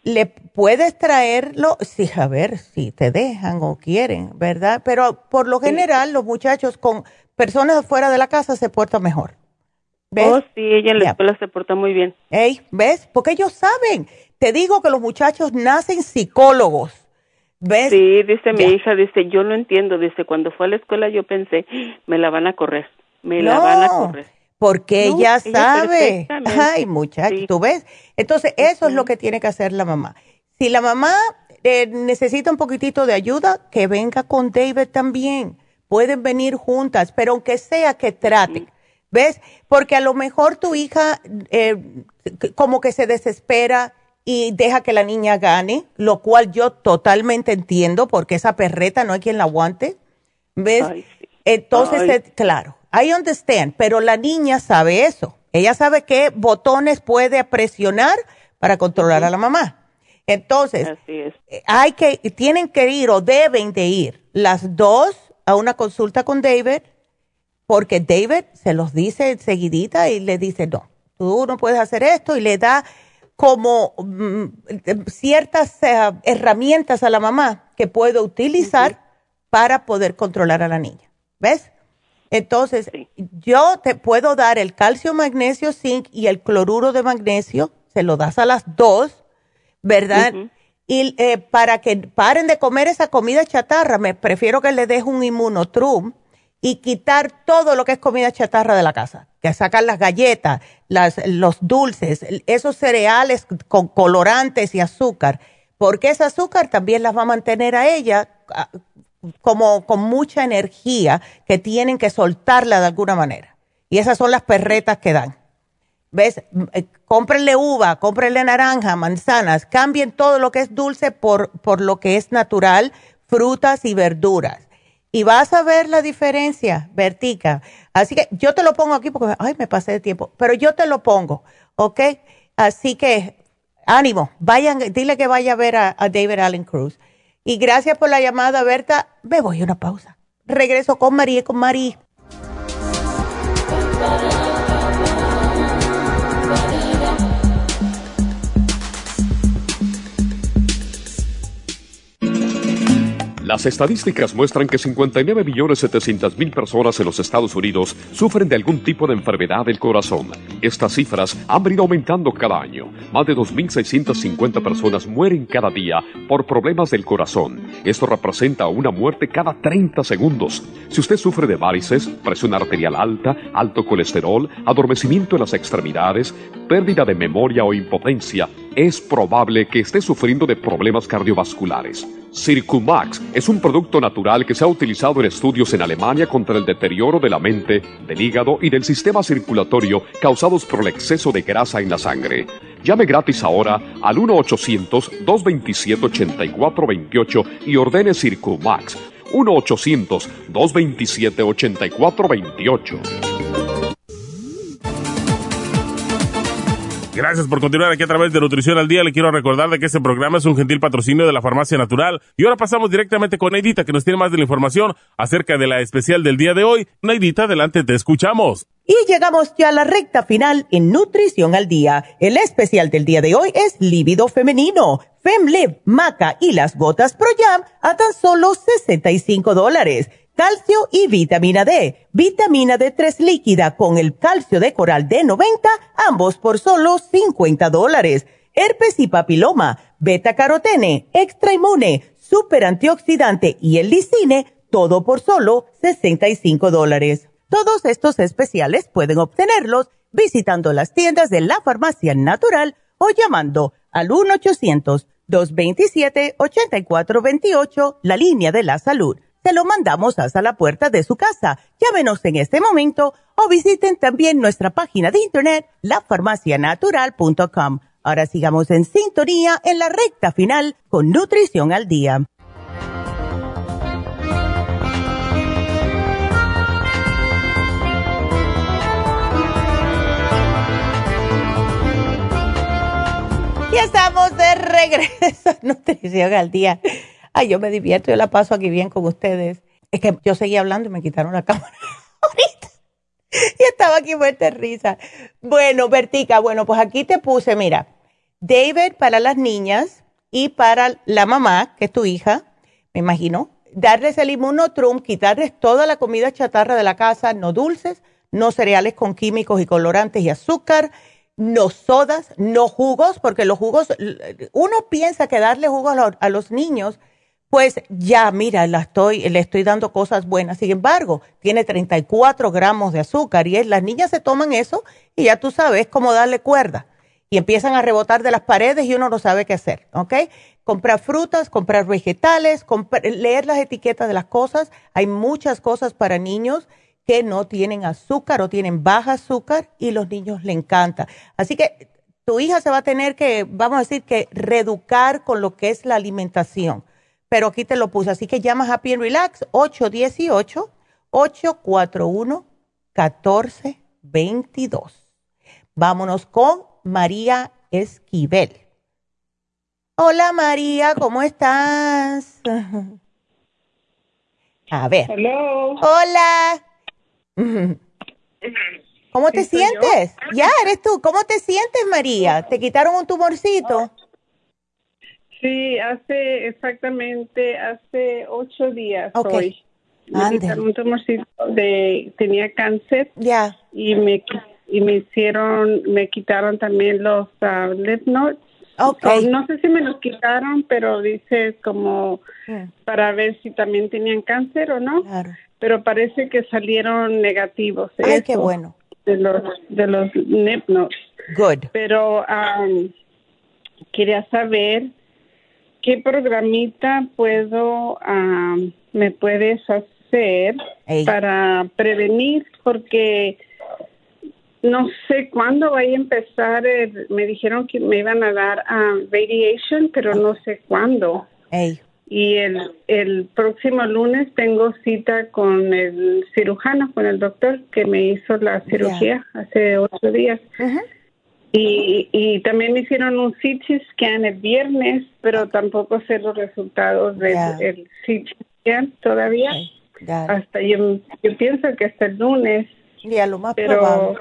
le puedes traerlo, sí, a ver si te dejan o quieren, ¿verdad? Pero por lo general sí. Los muchachos con personas fuera de la casa se portan mejor. ¿Ves? Oh, sí, ella en la yeah. escuela se porta muy bien. Ey, ¿ves? Porque ellos saben. Te digo que los muchachos nacen psicólogos. ¿Ves? Sí, dice mi yeah. hija, dice, yo no entiendo, dice, cuando fue a la escuela yo pensé, me la van a correr, me no, la van a correr. Porque no, ella sabe. Ella Ay, muchacho, sí. ¿Tú ves? Entonces, eso uh-huh. es lo que tiene que hacer la mamá. Si la mamá eh, necesita un poquitito de ayuda, que venga con David también. Pueden venir juntas, pero aunque sea que traten. Uh-huh. ¿Ves? Porque a lo mejor tu hija eh, como que se desespera y deja que la niña gane, lo cual yo totalmente entiendo, porque esa perreta no hay quien la aguante. ¿Ves? Ay, sí. Entonces, eh, claro, I understand, pero la niña sabe eso. Ella sabe qué botones puede presionar para controlar uh-huh. a la mamá. Entonces, así es. hay que, tienen que ir o deben de ir las dos a una consulta con David, porque David se los dice enseguidita y le dice, no, tú no puedes hacer esto, y le da como mm, ciertas uh, herramientas a la mamá que puede utilizar uh-huh. para poder controlar a la niña. ¿Ves? Entonces, sí. yo te puedo dar el calcio, magnesio, zinc y el cloruro de magnesio, se lo das a las dos, ¿verdad? Uh-huh. Y eh, para que paren de comer esa comida chatarra, me prefiero que le des un Immunotrum y quitar todo lo que es comida chatarra de la casa, que sacar las galletas, las, los dulces, esos cereales con colorantes y azúcar, porque ese azúcar también las va a mantener a ella como con mucha energía, que tienen que soltarla de alguna manera. Y esas son las perretas que dan. ¿Ves? Eh, cómprenle uva, cómprenle naranja, manzanas, cambien todo lo que es dulce por, por lo que es natural, frutas y verduras. Y vas a ver la diferencia, Bertica. Así que yo te lo pongo aquí porque, ay, me pasé de tiempo, pero yo te lo pongo, ¿ok? Así que, ánimo, vayan, dile que vaya a ver a, a David Allen Cruz. Y gracias por la llamada, Berta. Me voy a una pausa. Regreso con María y con Mari. Las estadísticas muestran que cincuenta y nueve millones setecientas mil personas en los Estados Unidos sufren de algún tipo de enfermedad del corazón. Estas cifras han venido aumentando cada año. Más de dos mil seiscientas cincuenta personas mueren cada día por problemas del corazón. Esto representa una muerte cada treinta segundos. Si usted sufre de varices, presión arterial alta, alto colesterol, adormecimiento en las extremidades, pérdida de memoria o impotencia, es probable que esté sufriendo de problemas cardiovasculares. Circumax es un producto natural que se ha utilizado en estudios en Alemania contra el deterioro de la mente, del hígado y del sistema circulatorio causados por el exceso de grasa en la sangre. Llame gratis ahora al uno ochocientos, dos veintisiete, ochenta y cuatro veintiocho y ordene Circumax. uno ochocientos, dos veintisiete, ochenta y cuatro veintiocho. Gracias por continuar aquí a través de Nutrición al Día. Le quiero recordar de que este programa es un gentil patrocinio de la Farmacia Natural. Y ahora pasamos directamente con Neidita, que nos tiene más de la información acerca de la especial del día de hoy. Neidita, adelante, te escuchamos. Y llegamos ya a la recta final en Nutrición al Día. El especial del día de hoy es Líbido Femenino, FemLib, Maca y las gotas Pro Jam a tan solo sesenta y cinco dólares. Calcio y vitamina D. Vitamina D tres líquida con el calcio de coral de noventa, ambos por solo cincuenta dólares. Herpes y papiloma, beta carotene, extra inmune, super antioxidante y el lisine, todo por solo sesenta y cinco dólares. Todos estos especiales pueden obtenerlos visitando las tiendas de la Farmacia Natural o llamando al uno ochocientos, dos veintisiete, ochenta y cuatro veintiocho, la línea de la salud. Se lo mandamos hasta la puerta de su casa. Llámenos en este momento o visiten también nuestra página de internet, la farmacia natural punto com. Ahora sigamos en sintonía en la recta final con Nutrición al Día. Ya estamos de regreso a Nutrición al Día. Ay, yo me divierto, yo la paso aquí bien con ustedes. Es que yo seguía hablando y me quitaron la cámara ahorita. Y estaba aquí muerta de risa. Bueno, Bertica, bueno, pues aquí te puse, mira, David para las niñas y para la mamá, que es tu hija, me imagino, darles el Immunotrum, quitarles toda la comida chatarra de la casa, no dulces, no cereales con químicos y colorantes y azúcar, no sodas, no jugos, porque los jugos, uno piensa que darle jugos a los, a los niños, pues ya, mira, la estoy, le estoy dando cosas buenas. Sin embargo, tiene treinta y cuatro gramos de azúcar y es, las niñas se toman eso y ya tú sabes cómo darle cuerda. Y empiezan a rebotar de las paredes y uno no sabe qué hacer, ¿ok? Comprar frutas, comprar vegetales, comprar, leer las etiquetas de las cosas. Hay muchas cosas para niños que no tienen azúcar o tienen baja azúcar y los niños le encanta. Así que tu hija se va a tener que, vamos a decir, que reeducar con lo que es la alimentación. Pero aquí te lo puse. Así que llama Happy and Relax ocho uno ocho, ocho cuatro uno, uno cuatro dos dos. Vámonos con María Esquivel. Hola María, ¿cómo estás? A ver. Hello. Hola. ¿Cómo te ¿Sí sientes? Ya, eres tú. ¿Cómo te sientes, María? ¿Te quitaron un tumorcito? Sí, hace exactamente, hace ocho días okay. hoy. Me quitaron un tumorcito de, tenía cáncer. Ya. Yeah. Y me, y me hicieron, me quitaron también los uh, lymph nodes. Okay. Oh, no sé si me los quitaron, pero dice como yeah. para ver si también tenían cáncer o no. Claro. Pero parece que salieron negativos. Ay, eso, qué bueno. De los, de los lymph nodes. Good. Pero um, quería saber qué programita puedo, um, me puedes hacer Ey. para prevenir, porque no sé cuándo vaya a empezar. El, me dijeron que me iban a dar uh, radiation, pero no sé cuándo. Ey. Y el, el próximo lunes tengo cita con el cirujano, con el doctor que me hizo la cirugía yeah. hace ocho días. Uh-huh. Y, y también me hicieron un C T scan el viernes, pero tampoco sé los resultados del yeah. C T scan todavía. Okay. Hasta yo, yo pienso que hasta el lunes. Ya, lo más pero probable.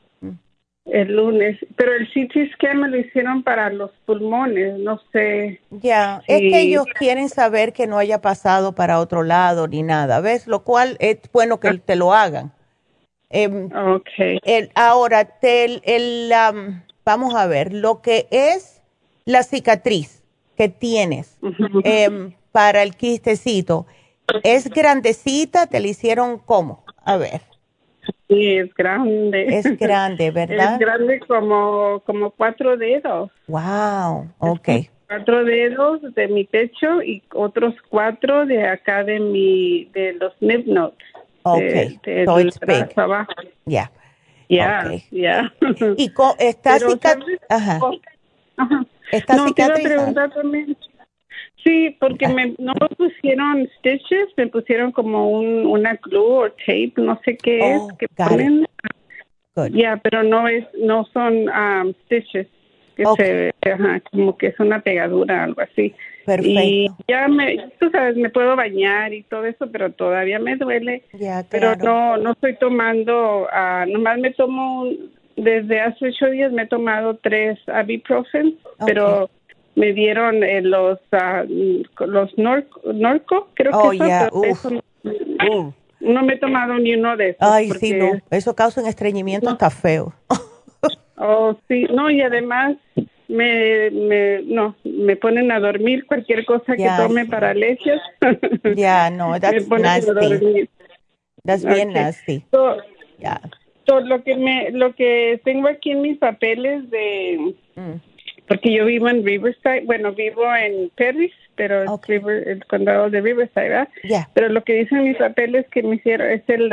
El lunes. Pero el C T scan me lo hicieron para los pulmones, no sé. Ya, si... es que ellos quieren saber que no haya pasado para otro lado ni nada, ¿ves? Lo cual es bueno que te lo hagan. Eh, okay. El, ahora, te, el, el, um, vamos a ver, lo que es la cicatriz que tienes uh-huh. eh, para el quistecito, ¿es grandecita? ¿Te la hicieron cómo? A ver. Sí, es grande. Es grande, ¿verdad? Es grande como, como cuatro dedos. Wow, ok. Cuatro dedos de mi pecho y otros cuatro de acá de mi, de los lymph nodes. Okay, de, de so it's big. Ya. Ya, ya. ¿Y co- está cicatriz? Ajá. Ajá. ¿Está no, cicatrizada? Te iba a preguntar también. Sí, porque me, no me pusieron stitches, me pusieron como un, una glue o tape, no sé qué oh, es, que ponen. Ya, yeah, pero no es, no son um, stitches, que okay. se, ajá, como que es una pegadura, algo así. Perfecto. Y ya me, tú sabes, me puedo bañar y todo eso, pero todavía me duele. Ya, claro. Pero no, no estoy tomando, uh, nomás me tomo, desde hace ocho días me he tomado tres ibuprofen, okay. pero me dieron eh, los uh, los Norco, Norco, creo oh, que yeah. son. Eso, uh. No me he tomado ni uno de esos. Ay, sí, no. Eso causa un estreñimiento, no. Está feo. Oh, sí. No, y además me, me, no, me ponen a dormir cualquier cosa yeah, que tome sí. para alergias. Ya, yeah, no, that's nasty. That's bien okay. nasty. So, yeah. so, lo que me, lo que tengo aquí en mis papeles de... Mm. Porque yo vivo en Riverside, bueno, vivo en Perris, pero okay. es River, el condado de Riverside, ¿verdad? Yeah. Pero lo que dicen mis papeles que me hicieron es el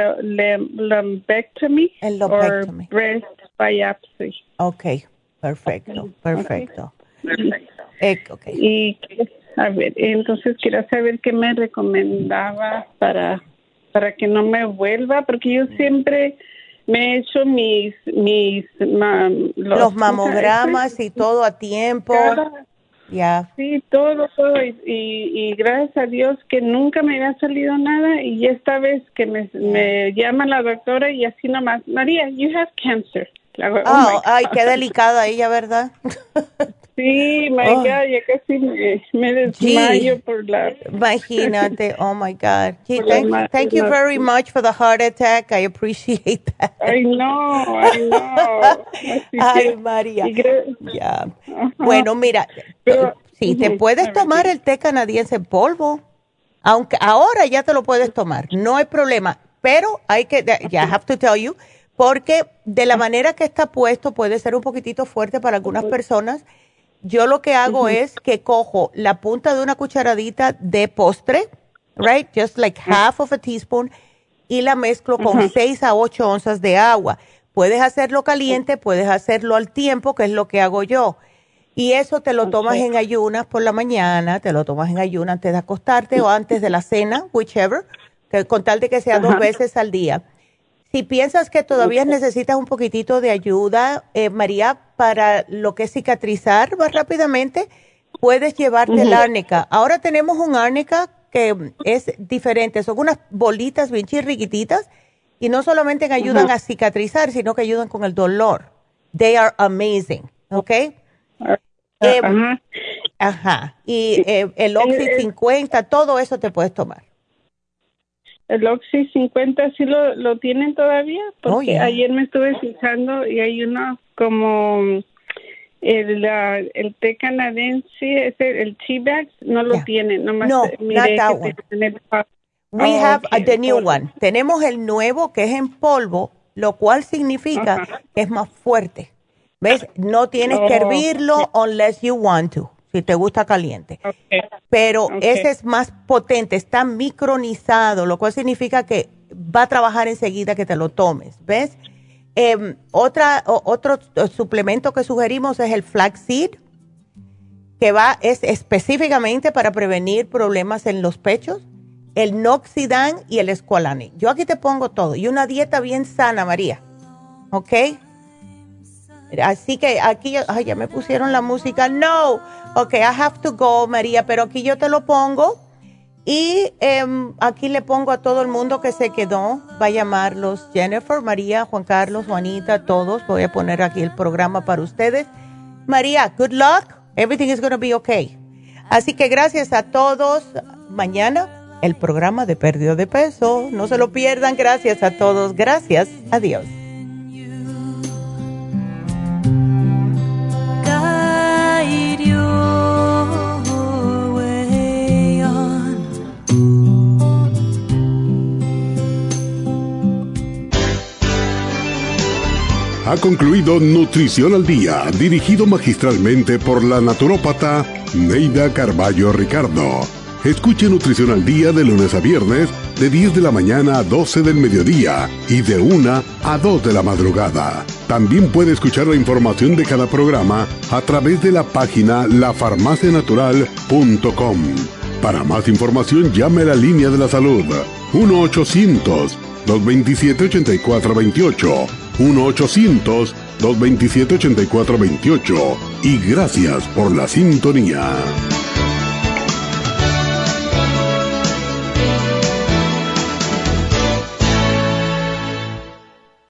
lumpectomy el lumpectomy. or breast biopsy. Ok, perfecto, perfecto. Okay. Eh, okay. Y, a ver, entonces quería saber qué me recomendaba para, para que no me vuelva, porque yo siempre... Me he hecho mis, mis ma, los, los mamogramas y todo a tiempo. Ya. Yeah. Sí, todo, todo. Y, y, y gracias a Dios que nunca me había salido nada. Y esta vez que me, yeah. me llama la doctora y así nomás, María, you have cancer. La, oh, oh, ay, qué delicada ella, ¿verdad? Sí, my oh. God, ya casi me, me desmayo Gee, por la... Imagínate, oh my God. Gee, thank, la, thank you very much for the heart attack. I appreciate that. I know, I know. Ay, María. Yeah. Bueno, mira, Pero, sí, te puedes tomar el té canadiense en polvo. Aunque ahora ya te lo puedes tomar, no hay problema. Pero hay que, ya, yeah, I have to tell you, porque de la manera que está puesto puede ser un poquitito fuerte para algunas personas. Yo lo que hago uh-huh. es que cojo la punta de una cucharadita de postre, right, just like half of a teaspoon, y la mezclo uh-huh. con seis a ocho onzas de agua. Puedes hacerlo caliente, puedes hacerlo al tiempo, que es lo que hago yo. Y eso te lo tomas okay. en ayunas por la mañana, te lo tomas en ayunas antes de acostarte o antes de la cena, whichever, que con tal de que sea uh-huh. dos veces al día. Si piensas que todavía necesitas un poquitito de ayuda, eh, María, para lo que es cicatrizar más rápidamente, puedes llevarte uh-huh. el árnica. Ahora tenemos un árnica que es diferente. Son unas bolitas bien chirriquititas y no solamente ayudan uh-huh. a cicatrizar, sino que ayudan con el dolor. They are amazing, ¿ok? Uh, eh, uh-huh. Ajá. Y eh, el Oxy cincuenta, todo eso te puedes tomar. El Oxy cincuenta sí lo, lo tienen todavía, porque oh, yeah. ayer me estuve fijando y hay uno como el, la, el té canadiense, ese, el T-Bags, no lo yeah. tienen. Nomás no, miré not that one. El... We oh, have okay. a, the new one. Tenemos el nuevo que es en polvo, lo cual significa uh-huh. que es más fuerte. ¿Ves? No tienes oh, que hervirlo okay. unless you want to. Si te gusta caliente. Okay. Pero okay. ese es más potente, está micronizado, lo cual significa que va a trabajar enseguida que te lo tomes, ¿ves? Eh, otra, o, otro suplemento que sugerimos es el flaxseed, que va, es específicamente para prevenir problemas en los pechos, el Noxidan y el Squalane. Yo aquí te pongo todo, y una dieta bien sana, María, ¿ok? Así que aquí, ay, ya me pusieron la música, no, ok, I have to go, María, pero aquí yo te lo pongo y eh, aquí le pongo a todo el mundo que se quedó, va a llamarlos Jennifer, María, Juan Carlos, Juanita, todos, voy a poner aquí el programa para ustedes. María, good luck, everything is going to be okay. Así que gracias a todos, mañana el programa de pérdida de peso, no se lo pierdan, gracias a todos, gracias, adiós. Ha concluido Nutrición al Día, dirigido magistralmente por la naturópata Neida Carballo Ricardo. Escuche Nutrición al Día de lunes a viernes, de diez de la mañana a doce del mediodía y de una a dos de la madrugada. También puede escuchar la información de cada programa a través de la página la farmacia natural punto com. Para más información, llame a la línea de la salud uno ochocientos, dos veintisiete, ochenta y cuatro veintiocho, uno ochocientos, dos veintisiete, ochenta y cuatro veintiocho, y gracias por la sintonía.